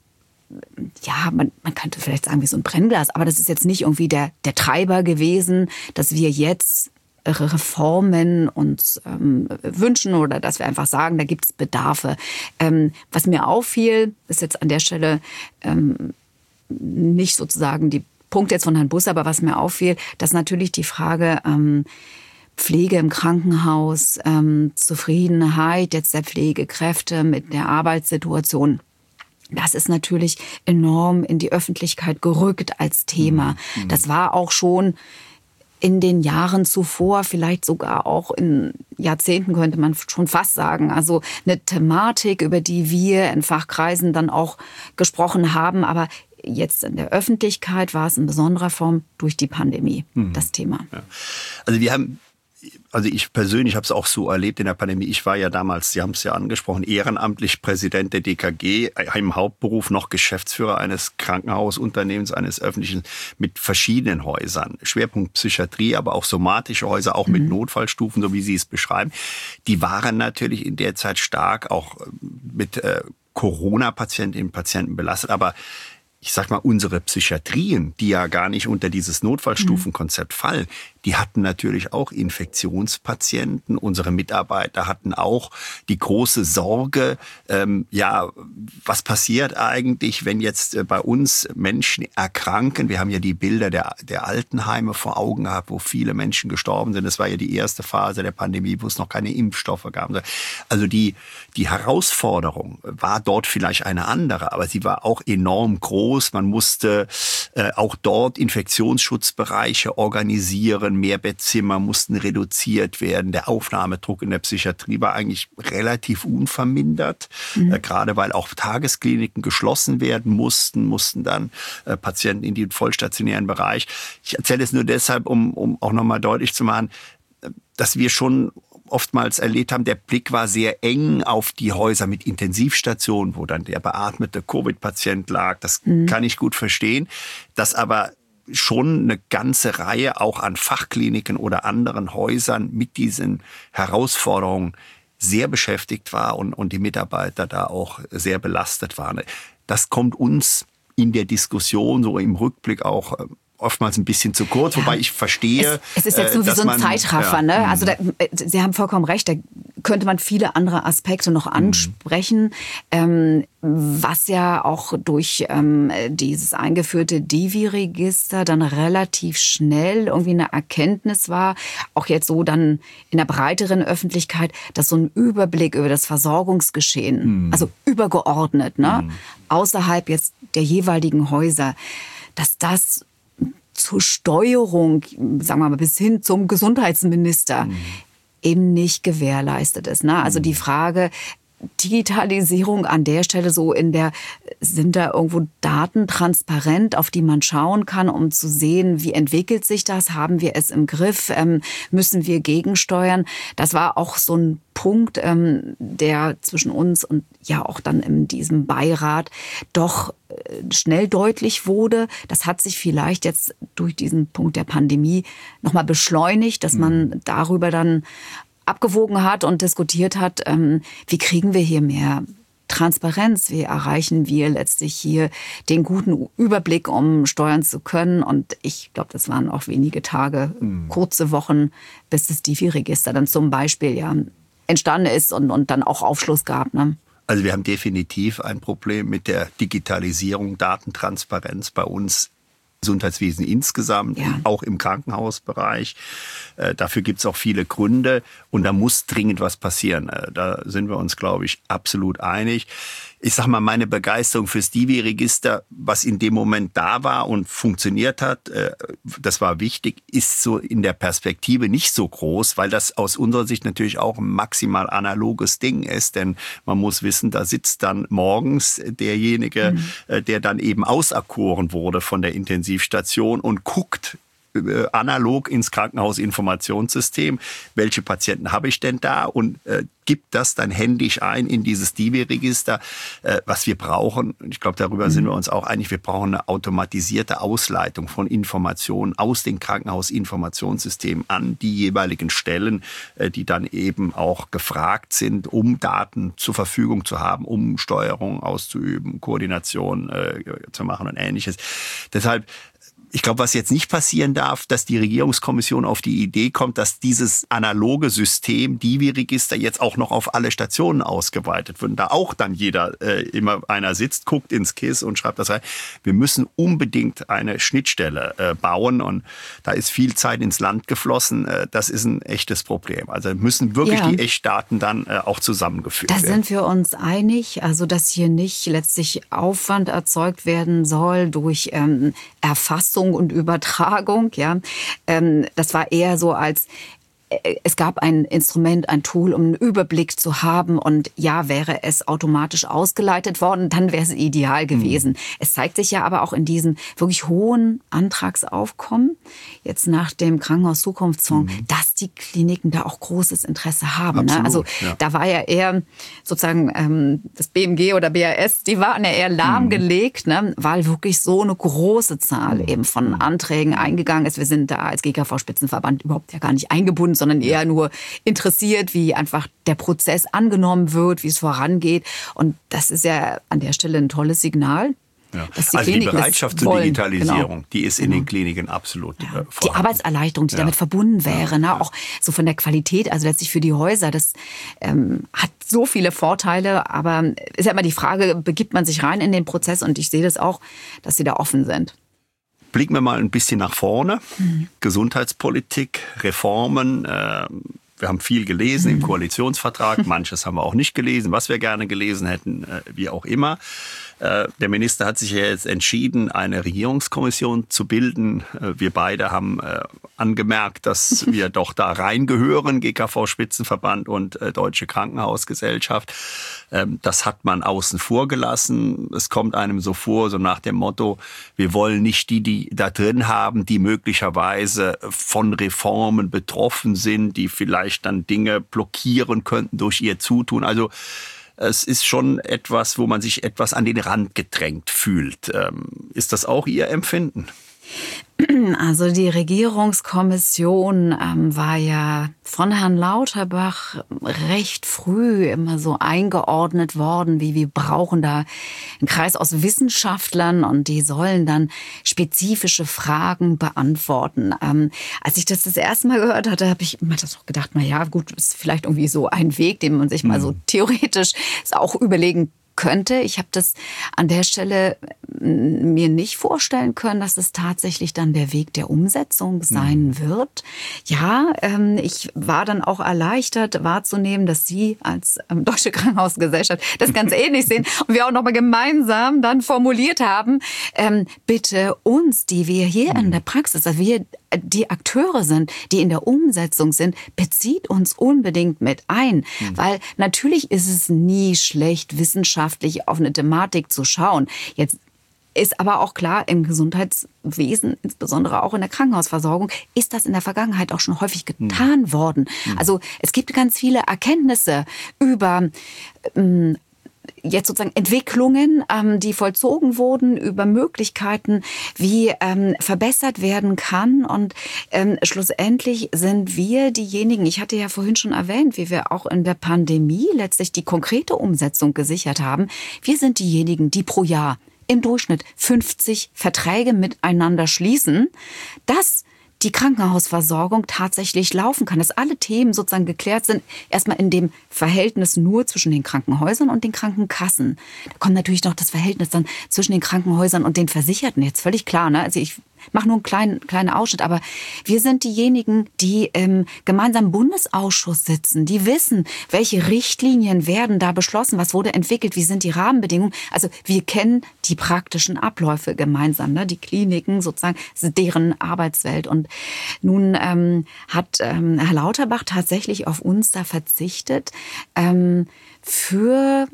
ja, man, man könnte vielleicht sagen wie so ein Brennglas, aber das ist jetzt nicht irgendwie der, der Treiber gewesen, dass wir jetzt Reformen uns ähm, wünschen oder dass wir einfach sagen, da gibt es Bedarfe. Ähm, was mir auffiel, ist jetzt an der Stelle ähm, nicht sozusagen die Punkte jetzt von Herrn Busse, aber was mir auffiel, dass natürlich die Frage ähm, Pflege im Krankenhaus, ähm, Zufriedenheit jetzt der Pflegekräfte mit der Arbeitssituation, das ist natürlich enorm in die Öffentlichkeit gerückt als Thema. Mhm. Das war auch schon in den Jahren zuvor, vielleicht sogar auch in Jahrzehnten, könnte man schon fast sagen. Also eine Thematik, über die wir in Fachkreisen dann auch gesprochen haben. Aber jetzt in der Öffentlichkeit war es in besonderer Form durch die Pandemie mhm. das Thema. Ja. Also wir haben Also ich persönlich habe es auch so erlebt in der Pandemie. Ich war ja damals, Sie haben es ja angesprochen, ehrenamtlich Präsident der D K G, im Hauptberuf noch Geschäftsführer eines Krankenhausunternehmens, eines öffentlichen, mit verschiedenen Häusern. Schwerpunkt Psychiatrie, aber auch somatische Häuser, auch mit mhm. Notfallstufen, so wie Sie es beschreiben. Die waren natürlich in der Zeit stark auch mit äh, Corona-Patientinnen und Patienten belastet, aber ich sag mal, unsere Psychiatrien, die ja gar nicht unter dieses Notfallstufenkonzept fallen, die hatten natürlich auch Infektionspatienten. Unsere Mitarbeiter hatten auch die große Sorge, ähm, ja, was passiert eigentlich, wenn jetzt äh, bei uns Menschen erkranken? Wir haben ja die Bilder der, der Altenheime vor Augen gehabt, wo viele Menschen gestorben sind. Das war ja die erste Phase der Pandemie, wo es noch keine Impfstoffe gab. Also die, die Herausforderung war dort vielleicht eine andere, aber sie war auch enorm groß. Man musste äh, auch dort Infektionsschutzbereiche organisieren. Mehrbettzimmer mussten reduziert werden. Der Aufnahmedruck in der Psychiatrie war eigentlich relativ unvermindert. Mhm. Äh, gerade weil auch Tageskliniken geschlossen werden mussten, mussten dann äh, Patienten in den vollstationären Bereich. Ich erzähle es nur deshalb, um, um auch nochmal deutlich zu machen, dass wir schon oftmals erlebt haben, der Blick war sehr eng auf die Häuser mit Intensivstationen, wo dann der beatmete Covid-Patient lag. Das mhm. kann ich gut verstehen. Dass aber schon eine ganze Reihe auch an Fachkliniken oder anderen Häusern mit diesen Herausforderungen sehr beschäftigt war und, und die Mitarbeiter da auch sehr belastet waren. Das kommt uns in der Diskussion, so im Rückblick auch oftmals ein bisschen zu kurz, ja. Wobei ich verstehe. Es, es ist jetzt nur wie so ein man, Zeitraffer, ja. ne? Also da, Sie haben vollkommen recht, da könnte man viele andere Aspekte noch ansprechen, mhm. ähm, was ja auch durch ähm, dieses eingeführte Divi-Register dann relativ schnell irgendwie eine Erkenntnis war, auch jetzt so dann in der breiteren Öffentlichkeit, dass so ein Überblick über das Versorgungsgeschehen, mhm. also übergeordnet, ne, mhm. außerhalb jetzt der jeweiligen Häuser, dass das zur Steuerung, sagen wir mal, bis hin zum Gesundheitsminister mhm. eben nicht gewährleistet ist. Ne? Also mhm. die Frage Digitalisierung an der Stelle so in der, sind da irgendwo Daten transparent, auf die man schauen kann, um zu sehen, wie entwickelt sich das? Haben wir es im Griff? Ähm, müssen wir gegensteuern? Das war auch so ein Punkt, ähm, der zwischen uns und ja auch dann in diesem Beirat doch äh, schnell deutlich wurde. Das hat sich vielleicht jetzt durch diesen Punkt der Pandemie nochmal beschleunigt, dass man darüber dann abgewogen hat und diskutiert hat, ähm, wie kriegen wir hier mehr Transparenz, wie erreichen wir letztlich hier den guten Überblick, um steuern zu können. Und ich glaube, das waren auch wenige Tage, mhm. kurze Wochen, bis das Divi-Register dann zum Beispiel ja entstanden ist und, und dann auch Aufschluss gab. Ne? Also wir haben definitiv ein Problem mit der Digitalisierung, Datentransparenz bei uns. Gesundheitswesen insgesamt, ja. auch im Krankenhausbereich. Äh, dafür gibt es auch viele Gründe und da muss dringend was passieren. Äh, da sind wir uns, glaube ich, absolut einig. Ich sag mal, meine Begeisterung fürs Divi-Register, was in dem Moment da war und funktioniert hat, äh, das war wichtig, ist so in der Perspektive nicht so groß, weil das aus unserer Sicht natürlich auch ein maximal analoges Ding ist, denn man muss wissen, da sitzt dann morgens derjenige, mhm. äh, der dann eben auserkoren wurde von der Intensivstation und guckt äh, analog ins Krankenhausinformationssystem. Welche Patienten habe ich denn da? Und äh, gibt das dann händisch ein in dieses D I V I-Register, äh, was wir brauchen. Ich glaube, darüber mhm. sind wir uns auch einig. Wir brauchen eine automatisierte Ausleitung von Informationen aus den Krankenhausinformationssystemen an die jeweiligen Stellen, äh, die dann eben auch gefragt sind, um Daten zur Verfügung zu haben, um Steuerung auszuüben, Koordination äh, zu machen und Ähnliches. Deshalb, ich glaube, was jetzt nicht passieren darf, dass die Regierungskommission auf die Idee kommt, dass dieses analoge System, D I V I-Register, jetzt auch noch auf alle Stationen ausgeweitet wird. Und da auch dann jeder, äh, immer einer sitzt, guckt ins K I S S und schreibt das rein. Wir müssen unbedingt eine Schnittstelle äh, bauen und da ist viel Zeit ins Land geflossen. Äh, das ist ein echtes Problem. Also müssen wirklich ja. die Echtdaten dann äh, auch zusammengeführt da werden. Da sind wir uns einig, also dass hier nicht letztlich Aufwand erzeugt werden soll durch ähm, Erfassung und Übertragung, ja, ähm, das war eher so als es gab ein Instrument, ein Tool, um einen Überblick zu haben und ja, wäre es automatisch ausgeleitet worden, dann wäre es ideal gewesen. Mhm. Es zeigt sich ja aber auch in diesem wirklich hohen Antragsaufkommen, jetzt nach dem Krankenhauszukunftsfonds, mhm. dass die Kliniken da auch großes Interesse haben. Absolut, ne? Also ja. da war ja eher sozusagen ähm, das B M G oder B A S, die waren ja eher lahmgelegt, mhm. ne? Weil wirklich so eine große Zahl mhm. eben von Anträgen eingegangen ist. Wir sind da als G K V-Spitzenverband überhaupt ja gar nicht eingebunden, sondern eher nur interessiert, wie einfach der Prozess angenommen wird, wie es vorangeht. Und das ist ja an der Stelle ein tolles Signal. Ja. Die also die Bereitschaft zur wollen. Digitalisierung, genau. die ist in genau. den Kliniken absolut ja. äh, vorhanden. Die Arbeitserleichterung, die ja. damit verbunden wäre, ja. ne? auch so von der Qualität, also letztlich für die Häuser, das ähm, hat so viele Vorteile, aber ist ja immer die Frage, begibt man sich rein in den Prozess und ich sehe das auch, dass sie da offen sind. Blicken wir mal ein bisschen nach vorne. Mhm. Gesundheitspolitik, Reformen. Äh, wir haben viel gelesen mhm. im Koalitionsvertrag. Manches haben wir auch nicht gelesen, was wir gerne gelesen hätten, äh, wie auch immer. Äh, der Minister hat sich ja jetzt entschieden, eine Regierungskommission zu bilden. Äh, wir beide haben äh, angemerkt, dass wir doch da reingehören, G K V-Spitzenverband und äh, Deutsche Krankenhausgesellschaft. Ähm, das hat man außen vor gelassen. Es kommt einem so vor, so nach dem Motto, wir wollen nicht die, die da drin haben, die möglicherweise von Reformen betroffen sind, die vielleicht dann Dinge blockieren könnten durch ihr Zutun. Also es ist schon etwas, wo man sich etwas an den Rand gedrängt fühlt. Ähm, ist das auch Ihr Empfinden? Also die Regierungskommission ähm, war ja von Herrn Lauterbach recht früh immer so eingeordnet worden, wie wir brauchen da einen Kreis aus Wissenschaftlern und die sollen dann spezifische Fragen beantworten. Ähm, als ich das das erste Mal gehört hatte, habe ich immer das auch gedacht, na ja, gut, ist vielleicht irgendwie so ein Weg, den man sich mal so theoretisch auch überlegen könnte. Ich habe das an der Stelle mir nicht vorstellen können, dass es tatsächlich dann der Weg der Umsetzung sein mhm. wird. Ja, ähm, ich war dann auch erleichtert wahrzunehmen, dass Sie als ähm, Deutsche Krankenhausgesellschaft das ganz ähnlich sehen und wir auch nochmal gemeinsam dann formuliert haben, ähm, bitte uns, die wir hier mhm. in der Praxis, also wir die Akteure sind, die in der Umsetzung sind, bezieht uns unbedingt mit ein. Mhm. Weil natürlich ist es nie schlecht, wissenschaftlich auf eine Thematik zu schauen. Jetzt ist aber auch klar, im Gesundheitswesen, insbesondere auch in der Krankenhausversorgung, ist das in der Vergangenheit auch schon häufig getan mhm. worden. Also es gibt ganz viele Erkenntnisse über ähm, jetzt sozusagen Entwicklungen, ähm, die vollzogen wurden, über Möglichkeiten, wie ähm, verbessert werden kann. Und ähm, schlussendlich sind wir diejenigen, ich hatte ja vorhin schon erwähnt, wie wir auch in der Pandemie letztlich die konkrete Umsetzung gesichert haben. Wir sind diejenigen, die pro Jahr im Durchschnitt fünfzig Verträge miteinander schließen. Das die Krankenhausversorgung tatsächlich laufen kann, dass alle Themen sozusagen geklärt sind, erstmal in dem Verhältnis nur zwischen den Krankenhäusern und den Krankenkassen. Da kommt natürlich noch das Verhältnis dann zwischen den Krankenhäusern und den Versicherten, jetzt völlig klar, ne? Also ich mache nur einen kleinen, kleinen Ausschnitt, aber wir sind diejenigen, die im gemeinsamen Bundesausschuss sitzen, die wissen, welche Richtlinien werden da beschlossen, was wurde entwickelt, wie sind die Rahmenbedingungen. Also wir kennen die praktischen Abläufe gemeinsam, ne? Die Kliniken sozusagen, deren Arbeitswelt. Und nun ähm, hat ähm, Herr Lauterbach tatsächlich auf uns da verzichtet ähm, für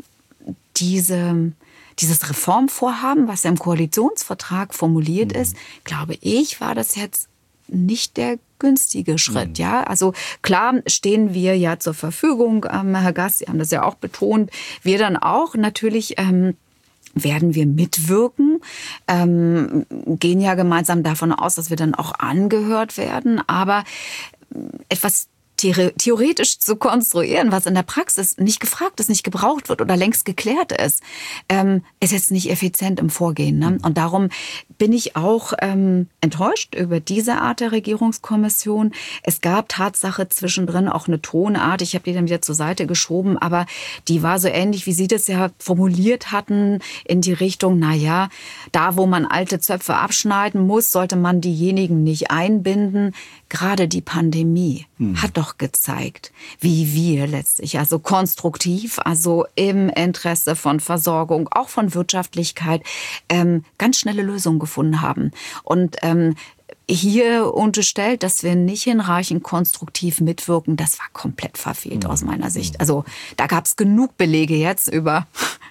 diese Dieses Reformvorhaben, was ja im Koalitionsvertrag formuliert mhm. ist, glaube ich, war das jetzt nicht der günstige Schritt, mhm. ja. Also klar stehen wir ja zur Verfügung, ähm, Herr Gast, Sie haben das ja auch betont, wir dann auch natürlich ähm, werden wir mitwirken, ähm, gehen ja gemeinsam davon aus, dass wir dann auch angehört werden, aber etwas theoretisch zu konstruieren, was in der Praxis nicht gefragt ist, nicht gebraucht wird oder längst geklärt ist, ähm, ist jetzt nicht effizient im Vorgehen. Ne? Und darum bin ich auch ähm, enttäuscht über diese Art der Regierungskommission. Es gab Tatsache zwischendrin auch eine Tonart, ich habe die dann wieder zur Seite geschoben, aber die war so ähnlich, wie Sie das ja formuliert hatten, in die Richtung, na ja, da wo man alte Zöpfe abschneiden muss, sollte man diejenigen nicht einbinden. Gerade die Pandemie hm. hat doch gezeigt, wie wir letztlich, also konstruktiv, also im Interesse von Versorgung, auch von Wirtschaftlichkeit, ähm, ganz schnelle Lösungen gefunden haben. Und ähm, hier unterstellt, dass wir nicht hinreichend konstruktiv mitwirken, das war komplett verfehlt hm. aus meiner Sicht. Also da gab es genug Belege jetzt über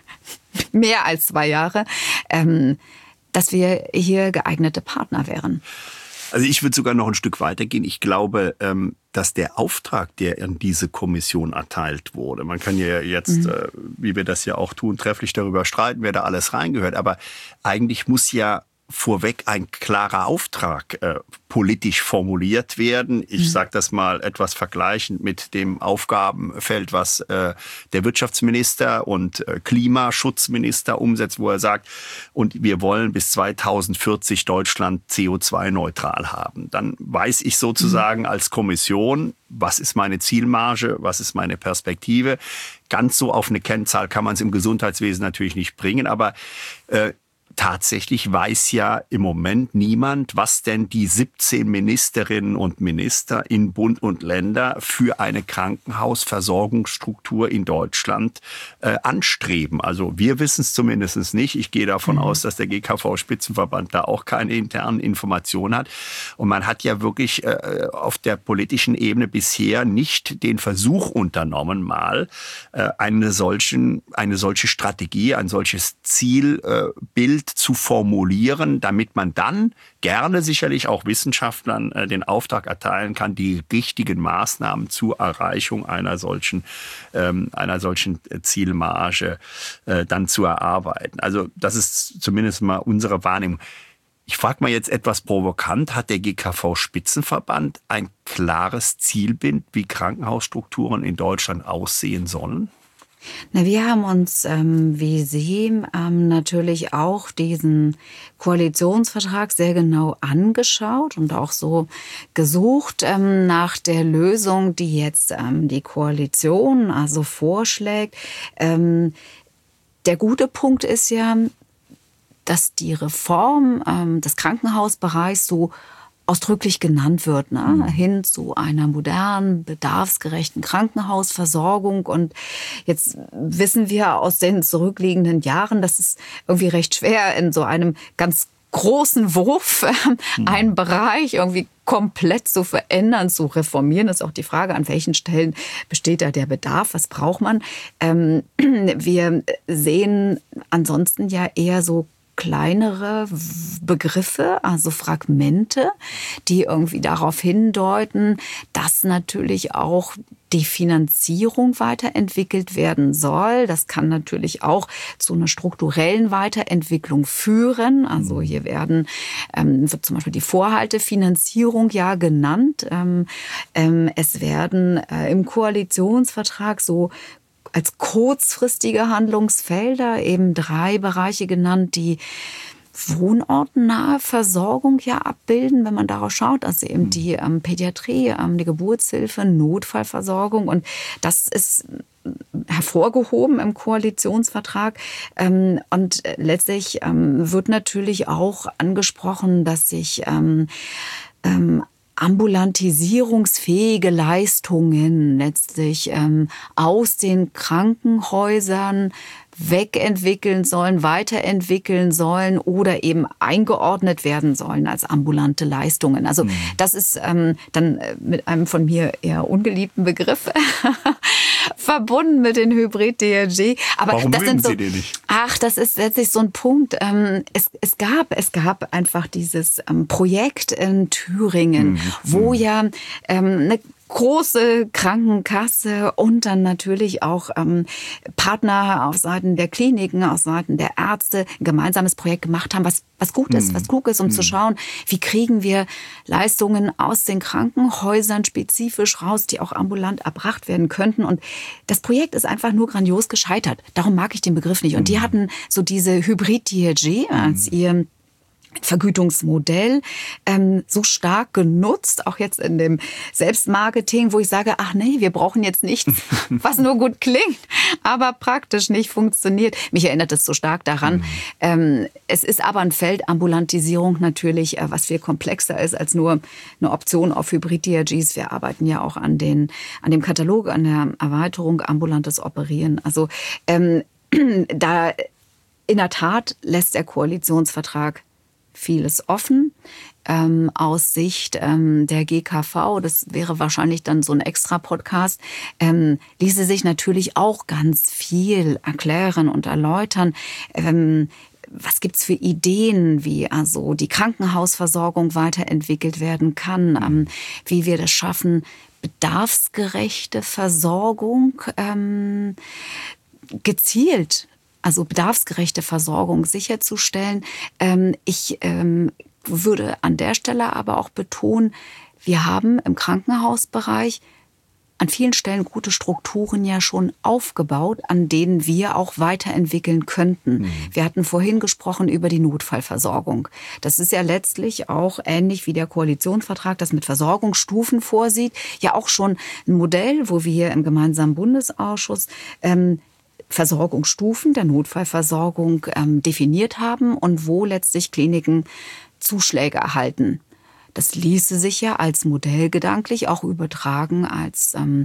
mehr als zwei Jahre, ähm, dass wir hier geeignete Partner wären. Also ich würde sogar noch ein Stück weitergehen. Ich glaube, dass der Auftrag, der an diese Kommission erteilt wurde, man kann ja jetzt, mhm. wie wir das ja auch tun, trefflich darüber streiten, wer da alles reingehört, aber eigentlich muss ja vorweg ein klarer Auftrag äh, politisch formuliert werden. Ich mhm. sage das mal etwas vergleichend mit dem Aufgabenfeld, was äh, der Wirtschaftsminister und äh, Klimaschutzminister umsetzt, wo er sagt, und wir wollen bis zweitausendvierzig Deutschland C O zwei neutral haben. Dann weiß ich sozusagen mhm. als Kommission, was ist meine Zielmarge, was ist meine Perspektive. Ganz so auf eine Kennzahl kann man es im Gesundheitswesen natürlich nicht bringen, aber äh, tatsächlich weiß ja im Moment niemand, was denn die siebzehn Ministerinnen und Minister in Bund und Länder für eine Krankenhausversorgungsstruktur in Deutschland äh, anstreben. Also wir wissen es zumindest nicht. Ich gehe davon mhm. aus, dass der G K V-Spitzenverband da auch keine internen Informationen hat. Und man hat ja wirklich äh, auf der politischen Ebene bisher nicht den Versuch unternommen, mal äh, eine, solchen, eine solche Strategie, ein solches Zielbild äh, zu formulieren, damit man dann gerne sicherlich auch Wissenschaftlern äh, den Auftrag erteilen kann, die richtigen Maßnahmen zur Erreichung einer solchen, ähm, einer solchen Zielmarge äh, dann zu erarbeiten. Also das ist zumindest mal unsere Wahrnehmung. Ich frage mal jetzt etwas provokant, hat der G K V-Spitzenverband ein klares Zielbild, wie Krankenhausstrukturen in Deutschland aussehen sollen? Na, wir haben uns, ähm, wie Sie, ähm, natürlich auch diesen Koalitionsvertrag sehr genau angeschaut und auch so gesucht ähm, nach der Lösung, die jetzt ähm, die Koalition also vorschlägt. Ähm, der gute Punkt ist ja, dass die Reform ähm, des Krankenhausbereichs so ausdrücklich genannt wird, ne? Mhm. hin zu einer modernen, bedarfsgerechten Krankenhausversorgung. Und jetzt wissen wir aus den zurückliegenden Jahren, dass es irgendwie recht schwer in so einem ganz großen Wurf äh, mhm. einen Bereich irgendwie komplett zu verändern, zu reformieren. Das ist auch die Frage, an welchen Stellen besteht da der Bedarf, was braucht man. Ähm, wir sehen ansonsten ja eher so kleinere Begriffe, also Fragmente, die irgendwie darauf hindeuten, dass natürlich auch die Finanzierung weiterentwickelt werden soll. Das kann natürlich auch zu einer strukturellen Weiterentwicklung führen. Also hier werden ähm, wird zum Beispiel die Vorhaltefinanzierung ja genannt. Ähm, ähm, es werden äh, im Koalitionsvertrag so als kurzfristige Handlungsfelder eben drei Bereiche genannt, die wohnortnahe Versorgung ja abbilden, wenn man darauf schaut. Also eben die ähm, Pädiatrie, ähm, die Geburtshilfe, Notfallversorgung. Und das ist hervorgehoben im Koalitionsvertrag. Ähm, und letztlich ähm, wird natürlich auch angesprochen, dass sich ähm, ähm, ambulantisierungsfähige Leistungen letztlich ähm, aus den Krankenhäusern wegentwickeln sollen, weiterentwickeln sollen oder eben eingeordnet werden sollen als ambulante Leistungen. Also mhm. das ist ähm, dann mit einem von mir eher ungeliebten Begriff verbunden mit den Hybrid-D R G. Aber Warum das sind so, Sie den nicht? Ach, das ist letztlich so ein Punkt. Ähm, es, es gab, es gab einfach dieses ähm, Projekt in Thüringen, mhm. wo ja ähm, eine große Krankenkasse und dann natürlich auch ähm, Partner auf Seiten der Kliniken, auf Seiten der Ärzte ein gemeinsames Projekt gemacht haben, was was gut ist, was klug ist, um mhm. zu schauen, wie kriegen wir Leistungen aus den Krankenhäusern spezifisch raus, die auch ambulant erbracht werden könnten. Und das Projekt ist einfach nur grandios gescheitert. Darum mag ich den Begriff nicht. Und die hatten so diese Hybrid-D R G als ihr Vergütungsmodell ähm, so stark genutzt, auch jetzt in dem Selbstmarketing, wo ich sage, ach nee, wir brauchen jetzt nichts, was nur gut klingt, aber praktisch nicht funktioniert. Mich erinnert es so stark daran. Mhm. Ähm, es ist aber ein Feld Ambulantisierung natürlich, äh, was viel komplexer ist als nur eine Option auf Hybrid-D R Gs. Wir arbeiten ja auch an, den, an dem Katalog, an der Erweiterung ambulantes Operieren. Also ähm, da in der Tat lässt der Koalitionsvertrag vieles offen. Ähm, aus Sicht ähm, der G K V, das wäre wahrscheinlich dann so ein Extra-Podcast, ähm, ließe sich natürlich auch ganz viel erklären und erläutern. Ähm, was gibt's für Ideen, wie also die Krankenhausversorgung weiterentwickelt werden kann, ähm, wie wir das schaffen, bedarfsgerechte Versorgung ähm, gezielt also bedarfsgerechte Versorgung sicherzustellen. Ähm, ich ähm, würde an der Stelle aber auch betonen, wir haben im Krankenhausbereich an vielen Stellen gute Strukturen ja schon aufgebaut, an denen wir auch weiterentwickeln könnten. Mhm. Wir hatten vorhin gesprochen über die Notfallversorgung. Das ist ja letztlich auch ähnlich wie der Koalitionsvertrag, das mit Versorgungsstufen vorsieht, ja auch schon ein Modell, wo wir hier im gemeinsamen Bundesausschuss ähm, Versorgungsstufen der Notfallversorgung ähm, definiert haben und wo letztlich Kliniken Zuschläge erhalten. Das ließe sich ja als Modell gedanklich auch übertragen als ähm,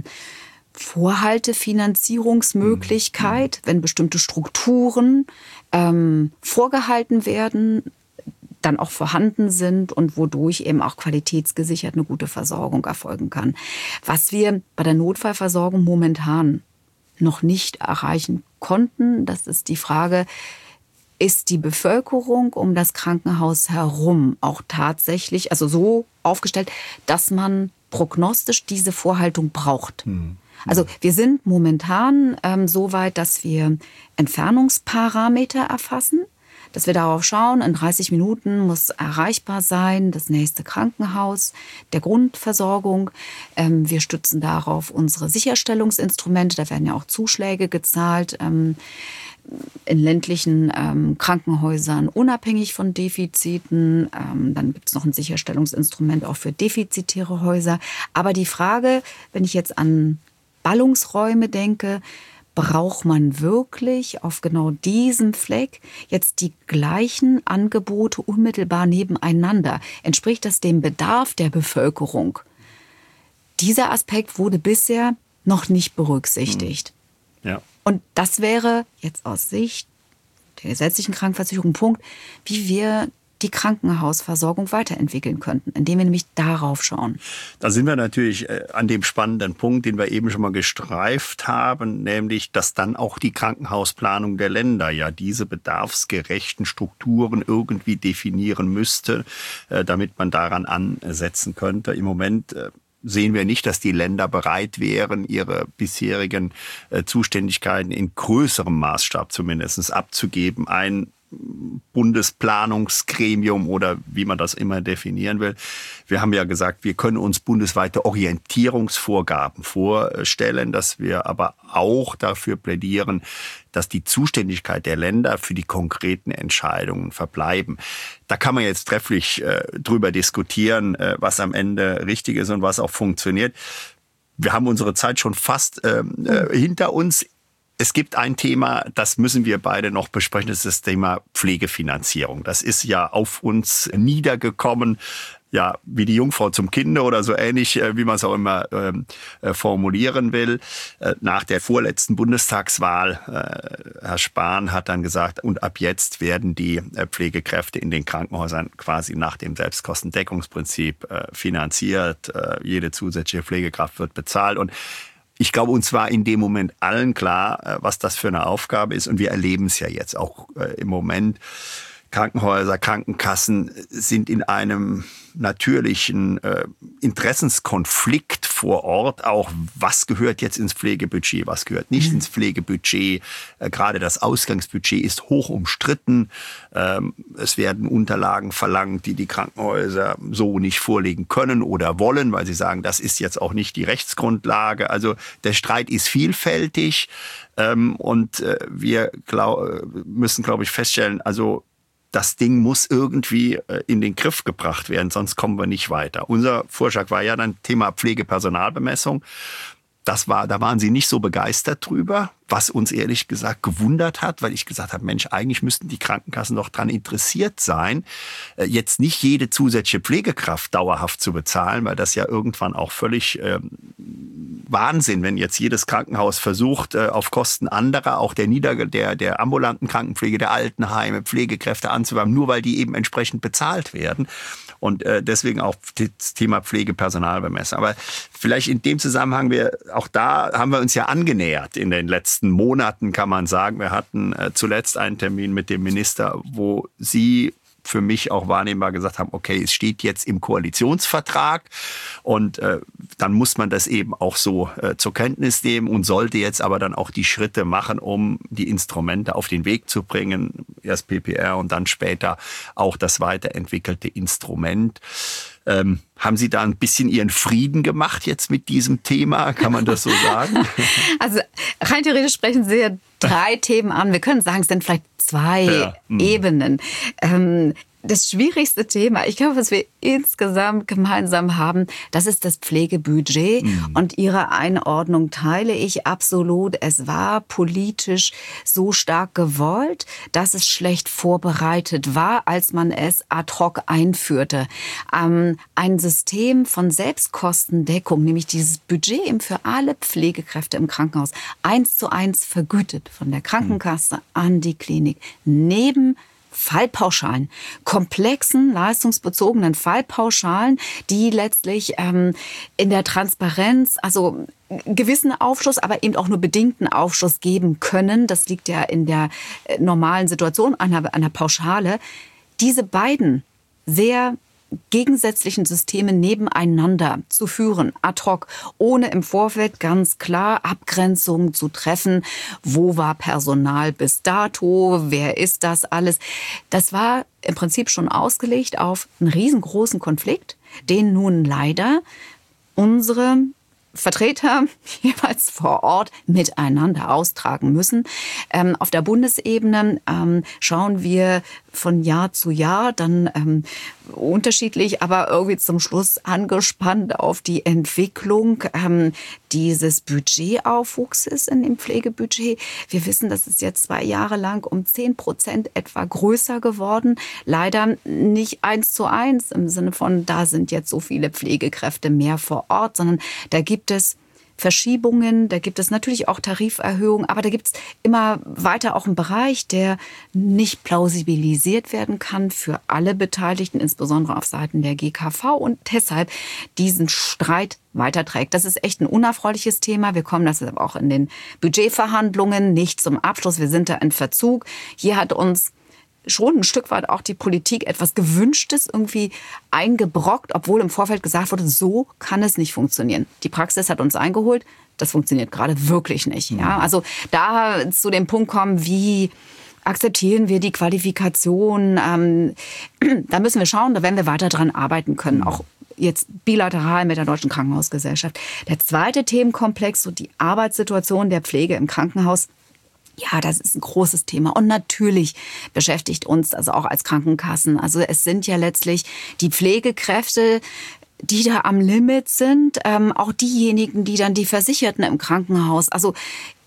Vorhaltefinanzierungsmöglichkeit, mhm. wenn bestimmte Strukturen ähm, vorgehalten werden, dann auch vorhanden sind und wodurch eben auch qualitätsgesichert eine gute Versorgung erfolgen kann. Was wir bei der Notfallversorgung momentan noch nicht erreichen konnten. Das ist die Frage, ist die Bevölkerung um das Krankenhaus herum auch tatsächlich, also so aufgestellt, dass man prognostisch diese Vorhaltung braucht? Hm. Also wir sind momentan ähm, so weit, dass wir Entfernungsparameter erfassen, dass wir darauf schauen, in dreißig Minuten muss erreichbar sein das nächste Krankenhaus der Grundversorgung. Ähm, wir stützen darauf unsere Sicherstellungsinstrumente, da werden ja auch Zuschläge gezahlt ähm, in ländlichen ähm, Krankenhäusern unabhängig von Defiziten. Ähm, dann gibt es noch ein Sicherstellungsinstrument auch für defizitäre Häuser. Aber die Frage, wenn ich jetzt an Ballungsräume denke, braucht man wirklich auf genau diesem Fleck jetzt die gleichen Angebote unmittelbar nebeneinander? Entspricht das dem Bedarf der Bevölkerung? Dieser Aspekt wurde bisher noch nicht berücksichtigt. Ja. Und das wäre jetzt aus Sicht der gesetzlichen Krankenversicherung ein Punkt, wie wir die Krankenhausversorgung weiterentwickeln könnten, indem wir nämlich darauf schauen. Da sind wir natürlich an dem spannenden Punkt, den wir eben schon mal gestreift haben, nämlich, dass dann auch die Krankenhausplanung der Länder ja diese bedarfsgerechten Strukturen irgendwie definieren müsste, damit man daran ansetzen könnte. Im Moment sehen wir nicht, dass die Länder bereit wären, ihre bisherigen Zuständigkeiten in größerem Maßstab zumindest abzugeben. Ein Bundesplanungsgremium oder wie man das immer definieren will. Wir haben ja gesagt, wir können uns bundesweite Orientierungsvorgaben vorstellen, dass wir aber auch dafür plädieren, dass die Zuständigkeit der Länder für die konkreten Entscheidungen verbleiben. Da kann man jetzt trefflich äh, drüber diskutieren, äh, was am Ende richtig ist und was auch funktioniert. Wir haben unsere Zeit schon fast äh, äh, hinter uns. Es gibt ein Thema, das müssen wir beide noch besprechen, das ist das Thema Pflegefinanzierung. Das ist ja auf uns niedergekommen, ja, wie die Jungfrau zum Kinde oder so ähnlich, wie man es auch immer ähm, äh, formulieren will. Äh, nach der vorletzten Bundestagswahl, äh, Herr Spahn hat dann gesagt, und ab jetzt werden die äh, Pflegekräfte in den Krankenhäusern quasi nach dem Selbstkostendeckungsprinzip äh, finanziert. Äh, jede zusätzliche Pflegekraft wird bezahlt und ich glaube, uns war in dem Moment allen klar, was das für eine Aufgabe ist. Und wir erleben es ja jetzt auch im Moment. Krankenhäuser, Krankenkassen sind in einem natürlichen äh, Interessenskonflikt vor Ort. Auch was gehört jetzt ins Pflegebudget, was gehört nicht mhm. ins Pflegebudget. Äh, gerade das Ausgangsbudget ist hoch umstritten. Ähm, es werden Unterlagen verlangt, die die Krankenhäuser so nicht vorlegen können oder wollen, weil sie sagen, das ist jetzt auch nicht die Rechtsgrundlage. Also der Streit ist vielfältig ähm, und äh, wir glaub, müssen, glaube ich, feststellen, also das Ding muss irgendwie in den Griff gebracht werden, sonst kommen wir nicht weiter. Unser Vorschlag war ja dann Thema Pflegepersonalbemessung. Das war, da waren Sie nicht so begeistert drüber, was uns ehrlich gesagt gewundert hat, weil ich gesagt habe, Mensch, eigentlich müssten die Krankenkassen doch daran interessiert sein, jetzt nicht jede zusätzliche Pflegekraft dauerhaft zu bezahlen, weil das ja irgendwann auch völlig äh, Wahnsinn, wenn jetzt jedes Krankenhaus versucht, äh, auf Kosten anderer, auch der, Nieder der, der ambulanten Krankenpflege, der Altenheime, Pflegekräfte anzuwerben, nur weil die eben entsprechend bezahlt werden. Und äh, deswegen auch das Thema Pflegepersonalbemessung. Aber vielleicht in dem Zusammenhang, wir, auch da haben wir uns ja angenähert in den letzten Monaten, kann man sagen. Wir hatten äh, zuletzt einen Termin mit dem Minister, wo Sie für mich auch wahrnehmbar gesagt haben, okay, es steht jetzt im Koalitionsvertrag und äh, dann muss man das eben auch so äh, zur Kenntnis nehmen und sollte jetzt aber dann auch die Schritte machen, um die Instrumente auf den Weg zu bringen. Erst P P R und dann später auch das weiterentwickelte Instrument. Ähm, haben Sie da ein bisschen Ihren Frieden gemacht jetzt mit diesem Thema? Kann man das so sagen? Also rein theoretisch sprechen Sie ja drei Themen an. Wir können sagen, es sind vielleicht zwei ja. hm. Ebenen. Ähm, das schwierigste Thema, ich glaube, was wir insgesamt gemeinsam haben, das ist das Pflegebudget. Mhm. Und Ihre Einordnung teile ich absolut. Es war politisch so stark gewollt, dass es schlecht vorbereitet war, als man es ad hoc einführte. Ähm, ein System von Selbstkostendeckung, nämlich dieses Budget eben für alle Pflegekräfte im Krankenhaus, eins zu eins vergütet von der Krankenkasse mhm. an die Klinik, neben Fallpauschalen, komplexen, leistungsbezogenen Fallpauschalen, die letztlich ähm, in der Transparenz, also gewissen Aufschluss, aber eben auch nur bedingten Aufschluss geben können. Das liegt ja in der normalen Situation einer, einer Pauschale. Diese beiden sehr gegensätzlichen Systeme nebeneinander zu führen, ad hoc, ohne im Vorfeld ganz klar Abgrenzungen zu treffen. Wo war Personal bis dato? Wer ist das alles? Das war im Prinzip schon ausgelegt auf einen riesengroßen Konflikt, den nun leider unsere Vertreter jeweils vor Ort miteinander austragen müssen. Ähm, auf der Bundesebene ähm, schauen wir von Jahr zu Jahr dann ähm, unterschiedlich, aber irgendwie zum Schluss angespannt auf die Entwicklung ähm, dieses Budgetaufwuchses in dem Pflegebudget. Wir wissen, das ist jetzt zwei Jahre lang um zehn Prozent etwa größer geworden. Leider nicht eins zu eins im Sinne von, da sind jetzt so viele Pflegekräfte mehr vor Ort, sondern da gibt es Verschiebungen, da gibt es natürlich auch Tariferhöhungen, aber da gibt es immer weiter auch einen Bereich, der nicht plausibilisiert werden kann für alle Beteiligten, insbesondere auf Seiten der G K V und deshalb diesen Streit weiterträgt. Das ist echt ein unerfreuliches Thema. Wir kommen das auch in den Budgetverhandlungen nicht zum Abschluss. Wir sind da in Verzug. Hier hat uns schon ein Stück weit auch die Politik etwas Gewünschtes irgendwie eingebrockt, obwohl im Vorfeld gesagt wurde, so kann es nicht funktionieren. Die Praxis hat uns eingeholt, das funktioniert gerade wirklich nicht. Ja? Also da zu dem Punkt kommen, wie akzeptieren wir die Qualifikation, ähm, da müssen wir schauen, da werden wir weiter dran arbeiten können, auch jetzt bilateral mit der Deutschen Krankenhausgesellschaft. Der zweite Themenkomplex, so die Arbeitssituation der Pflege im Krankenhaus. Ja, das ist ein großes Thema und natürlich beschäftigt uns also auch als Krankenkassen. Also es sind ja letztlich die Pflegekräfte, die da am Limit sind, ähm, auch diejenigen, die dann die Versicherten im Krankenhaus, also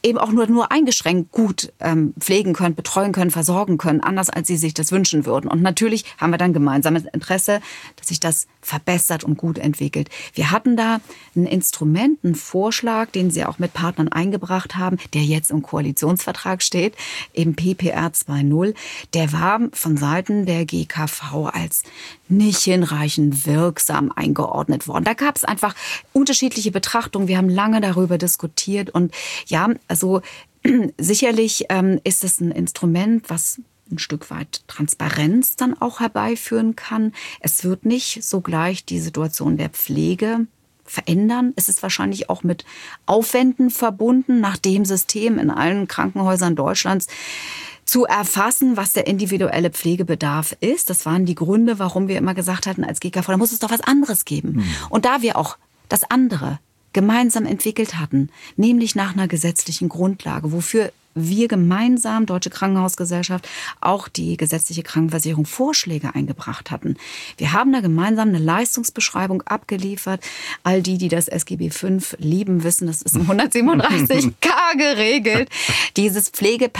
eben auch nur, nur eingeschränkt gut ähm, pflegen können, betreuen können, versorgen können, anders als sie sich das wünschen würden. Und natürlich haben wir dann gemeinsames Interesse, dass sich das verbessert und gut entwickelt. Wir hatten da ein Instrument, einen Vorschlag, den Sie auch mit Partnern eingebracht haben, der jetzt im Koalitionsvertrag steht, eben P P R zwei Punkt null. Der war von Seiten der G K V als nicht hinreichend wirksam eingeordnet worden. Da gab es einfach unterschiedliche Betrachtungen. Wir haben lange darüber diskutiert. Und ja, also sicherlich ähm, ist es ein Instrument, was ein Stück weit Transparenz dann auch herbeiführen kann. Es wird nicht sogleich die Situation der Pflege verändern. Es ist wahrscheinlich auch mit Aufwänden verbunden, nach dem System in allen Krankenhäusern Deutschlands zu erfassen, was der individuelle Pflegebedarf ist. Das waren die Gründe, warum wir immer gesagt hatten als G K V, da muss es doch was anderes geben. Mhm. Und da wir auch das andere gemeinsam entwickelt hatten, nämlich nach einer gesetzlichen Grundlage, wofür wir gemeinsam, Deutsche Krankenhausgesellschaft, auch die gesetzliche Krankenversicherung Vorschläge eingebracht hatten. Wir haben da gemeinsam eine Leistungsbeschreibung abgeliefert. All die, die das S G B fünf lieben, wissen, das ist im hundertsiebenunddreißig K geregelt. Dieses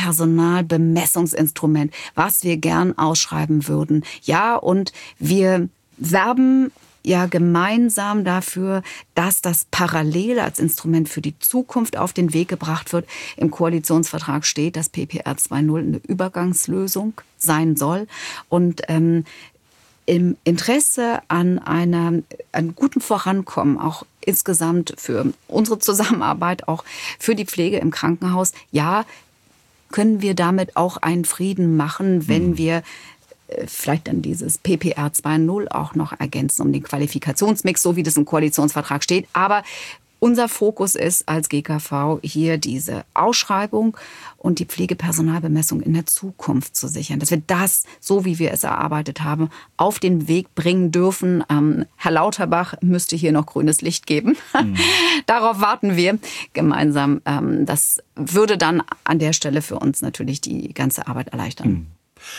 Pflegepersonalbemessungsinstrument, was wir gern ausschreiben würden. Ja, und wir werben ja gemeinsam dafür, dass das parallel als Instrument für die Zukunft auf den Weg gebracht wird. Im Koalitionsvertrag steht, dass P P R zwei Punkt null eine Übergangslösung sein soll. Und ähm, im Interesse an einer, einem guten Vorankommen, auch insgesamt für unsere Zusammenarbeit, auch für die Pflege im Krankenhaus, ja, können wir damit auch einen Frieden machen, wenn mhm. wir vielleicht dann dieses P P R zwei Punkt null auch noch ergänzen um den Qualifikationsmix, so wie das im Koalitionsvertrag steht. Aber unser Fokus ist als G K V hier diese Ausschreibung und die Pflegepersonalbemessung in der Zukunft zu sichern. Dass wir das, so wie wir es erarbeitet haben, auf den Weg bringen dürfen. Ähm, Herr Lauterbach müsste hier noch grünes Licht geben. Mhm. Darauf warten wir gemeinsam. Ähm, das würde dann an der Stelle für uns natürlich die ganze Arbeit erleichtern. Mhm.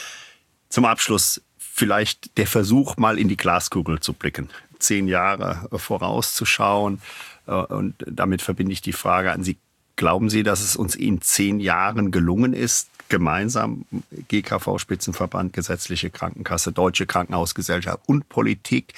Zum Abschluss vielleicht der Versuch, mal in die Glaskugel zu blicken, zehn Jahre vorauszuschauen. Und damit verbinde ich die Frage an Sie. Glauben Sie, dass es uns in zehn Jahren gelungen ist, gemeinsam G K V-Spitzenverband, gesetzliche Krankenkasse, Deutsche Krankenhausgesellschaft und Politik,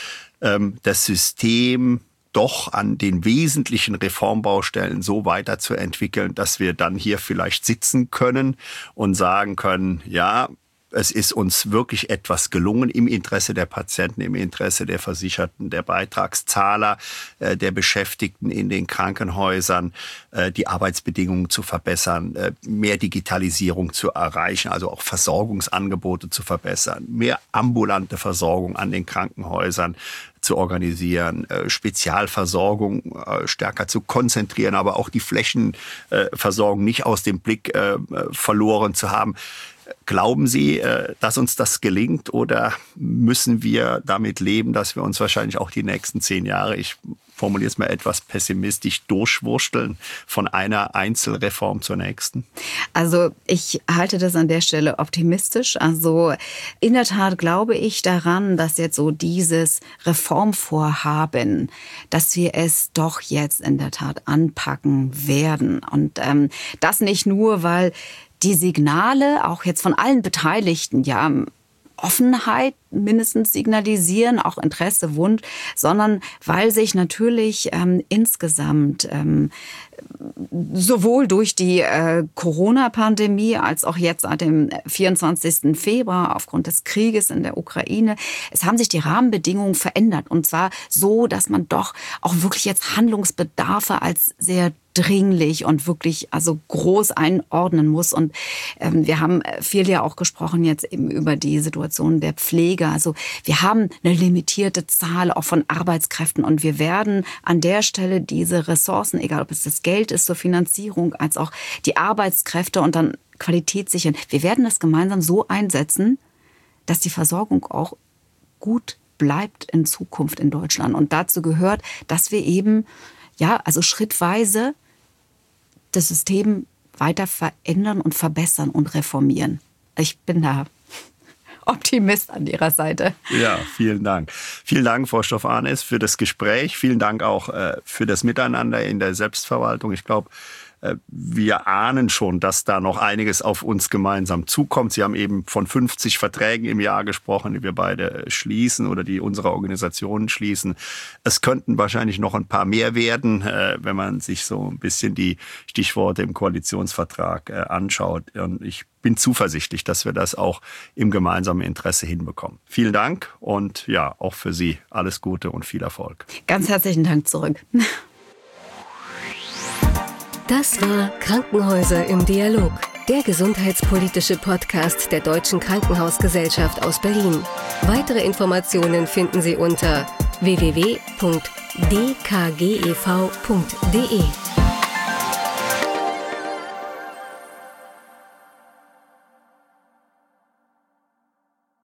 das System doch an den wesentlichen Reformbaustellen so weiterzuentwickeln, dass wir dann hier vielleicht sitzen können und sagen können, ja, es ist uns wirklich etwas gelungen im Interesse der Patienten, im Interesse der Versicherten, der Beitragszahler, äh, der Beschäftigten in den Krankenhäusern, äh, die Arbeitsbedingungen zu verbessern, äh, mehr Digitalisierung zu erreichen, also auch Versorgungsangebote zu verbessern, mehr ambulante Versorgung an den Krankenhäusern zu organisieren, äh, Spezialversorgung äh, stärker zu konzentrieren, aber auch die Flächenversorgung nicht aus dem Blick äh, verloren zu haben. Glauben Sie, dass uns das gelingt oder müssen wir damit leben, dass wir uns wahrscheinlich auch die nächsten zehn Jahre, ich formuliere es mal etwas pessimistisch, durchwursteln von einer Einzelreform zur nächsten? Also ich halte das an der Stelle optimistisch. Also in der Tat glaube ich daran, dass jetzt so dieses Reformvorhaben, dass wir es doch jetzt in der Tat anpacken werden. Und ähm, das nicht nur, weil die Signale, auch jetzt von allen Beteiligten, ja, Offenheit mindestens signalisieren, auch Interesse, Wunsch, sondern weil sich natürlich ähm, insgesamt ähm, sowohl durch die äh, Corona-Pandemie als auch jetzt seit dem vierundzwanzigsten Februar aufgrund des Krieges in der Ukraine, es haben sich die Rahmenbedingungen verändert. Und zwar so, dass man doch auch wirklich jetzt Handlungsbedarfe als sehr dringlich und wirklich also groß einordnen muss. Und ähm, wir haben viel ja auch gesprochen jetzt eben über die Situation der Pflege. Also wir haben eine limitierte Zahl auch von Arbeitskräften und wir werden an der Stelle diese Ressourcen, egal ob es das Geld ist zur Finanzierung, als auch die Arbeitskräfte und dann Qualität sichern. Wir werden das gemeinsam so einsetzen, dass die Versorgung auch gut bleibt in Zukunft in Deutschland. Und dazu gehört, dass wir eben ja also schrittweise das System weiter verändern und verbessern und reformieren. Ich bin da Optimist an Ihrer Seite. Ja, vielen Dank. Vielen Dank, Frau Stoff-Arnes, für das Gespräch. Vielen Dank auch äh, für das Miteinander in der Selbstverwaltung. Ich glaube, Wir ahnen schon, dass da noch einiges auf uns gemeinsam zukommt. Sie haben eben von fünfzig Verträgen im Jahr gesprochen, die wir beide schließen oder die unsere Organisationen schließen. Es könnten wahrscheinlich noch ein paar mehr werden, wenn man sich so ein bisschen die Stichworte im Koalitionsvertrag anschaut. Und ich bin zuversichtlich, dass wir das auch im gemeinsamen Interesse hinbekommen. Vielen Dank und ja, auch für Sie alles Gute und viel Erfolg. Ganz herzlichen Dank zurück. Das war Krankenhäuser im Dialog, der gesundheitspolitische Podcast der Deutschen Krankenhausgesellschaft aus Berlin. Weitere Informationen finden Sie unter w w w punkt d k g e v punkt d e.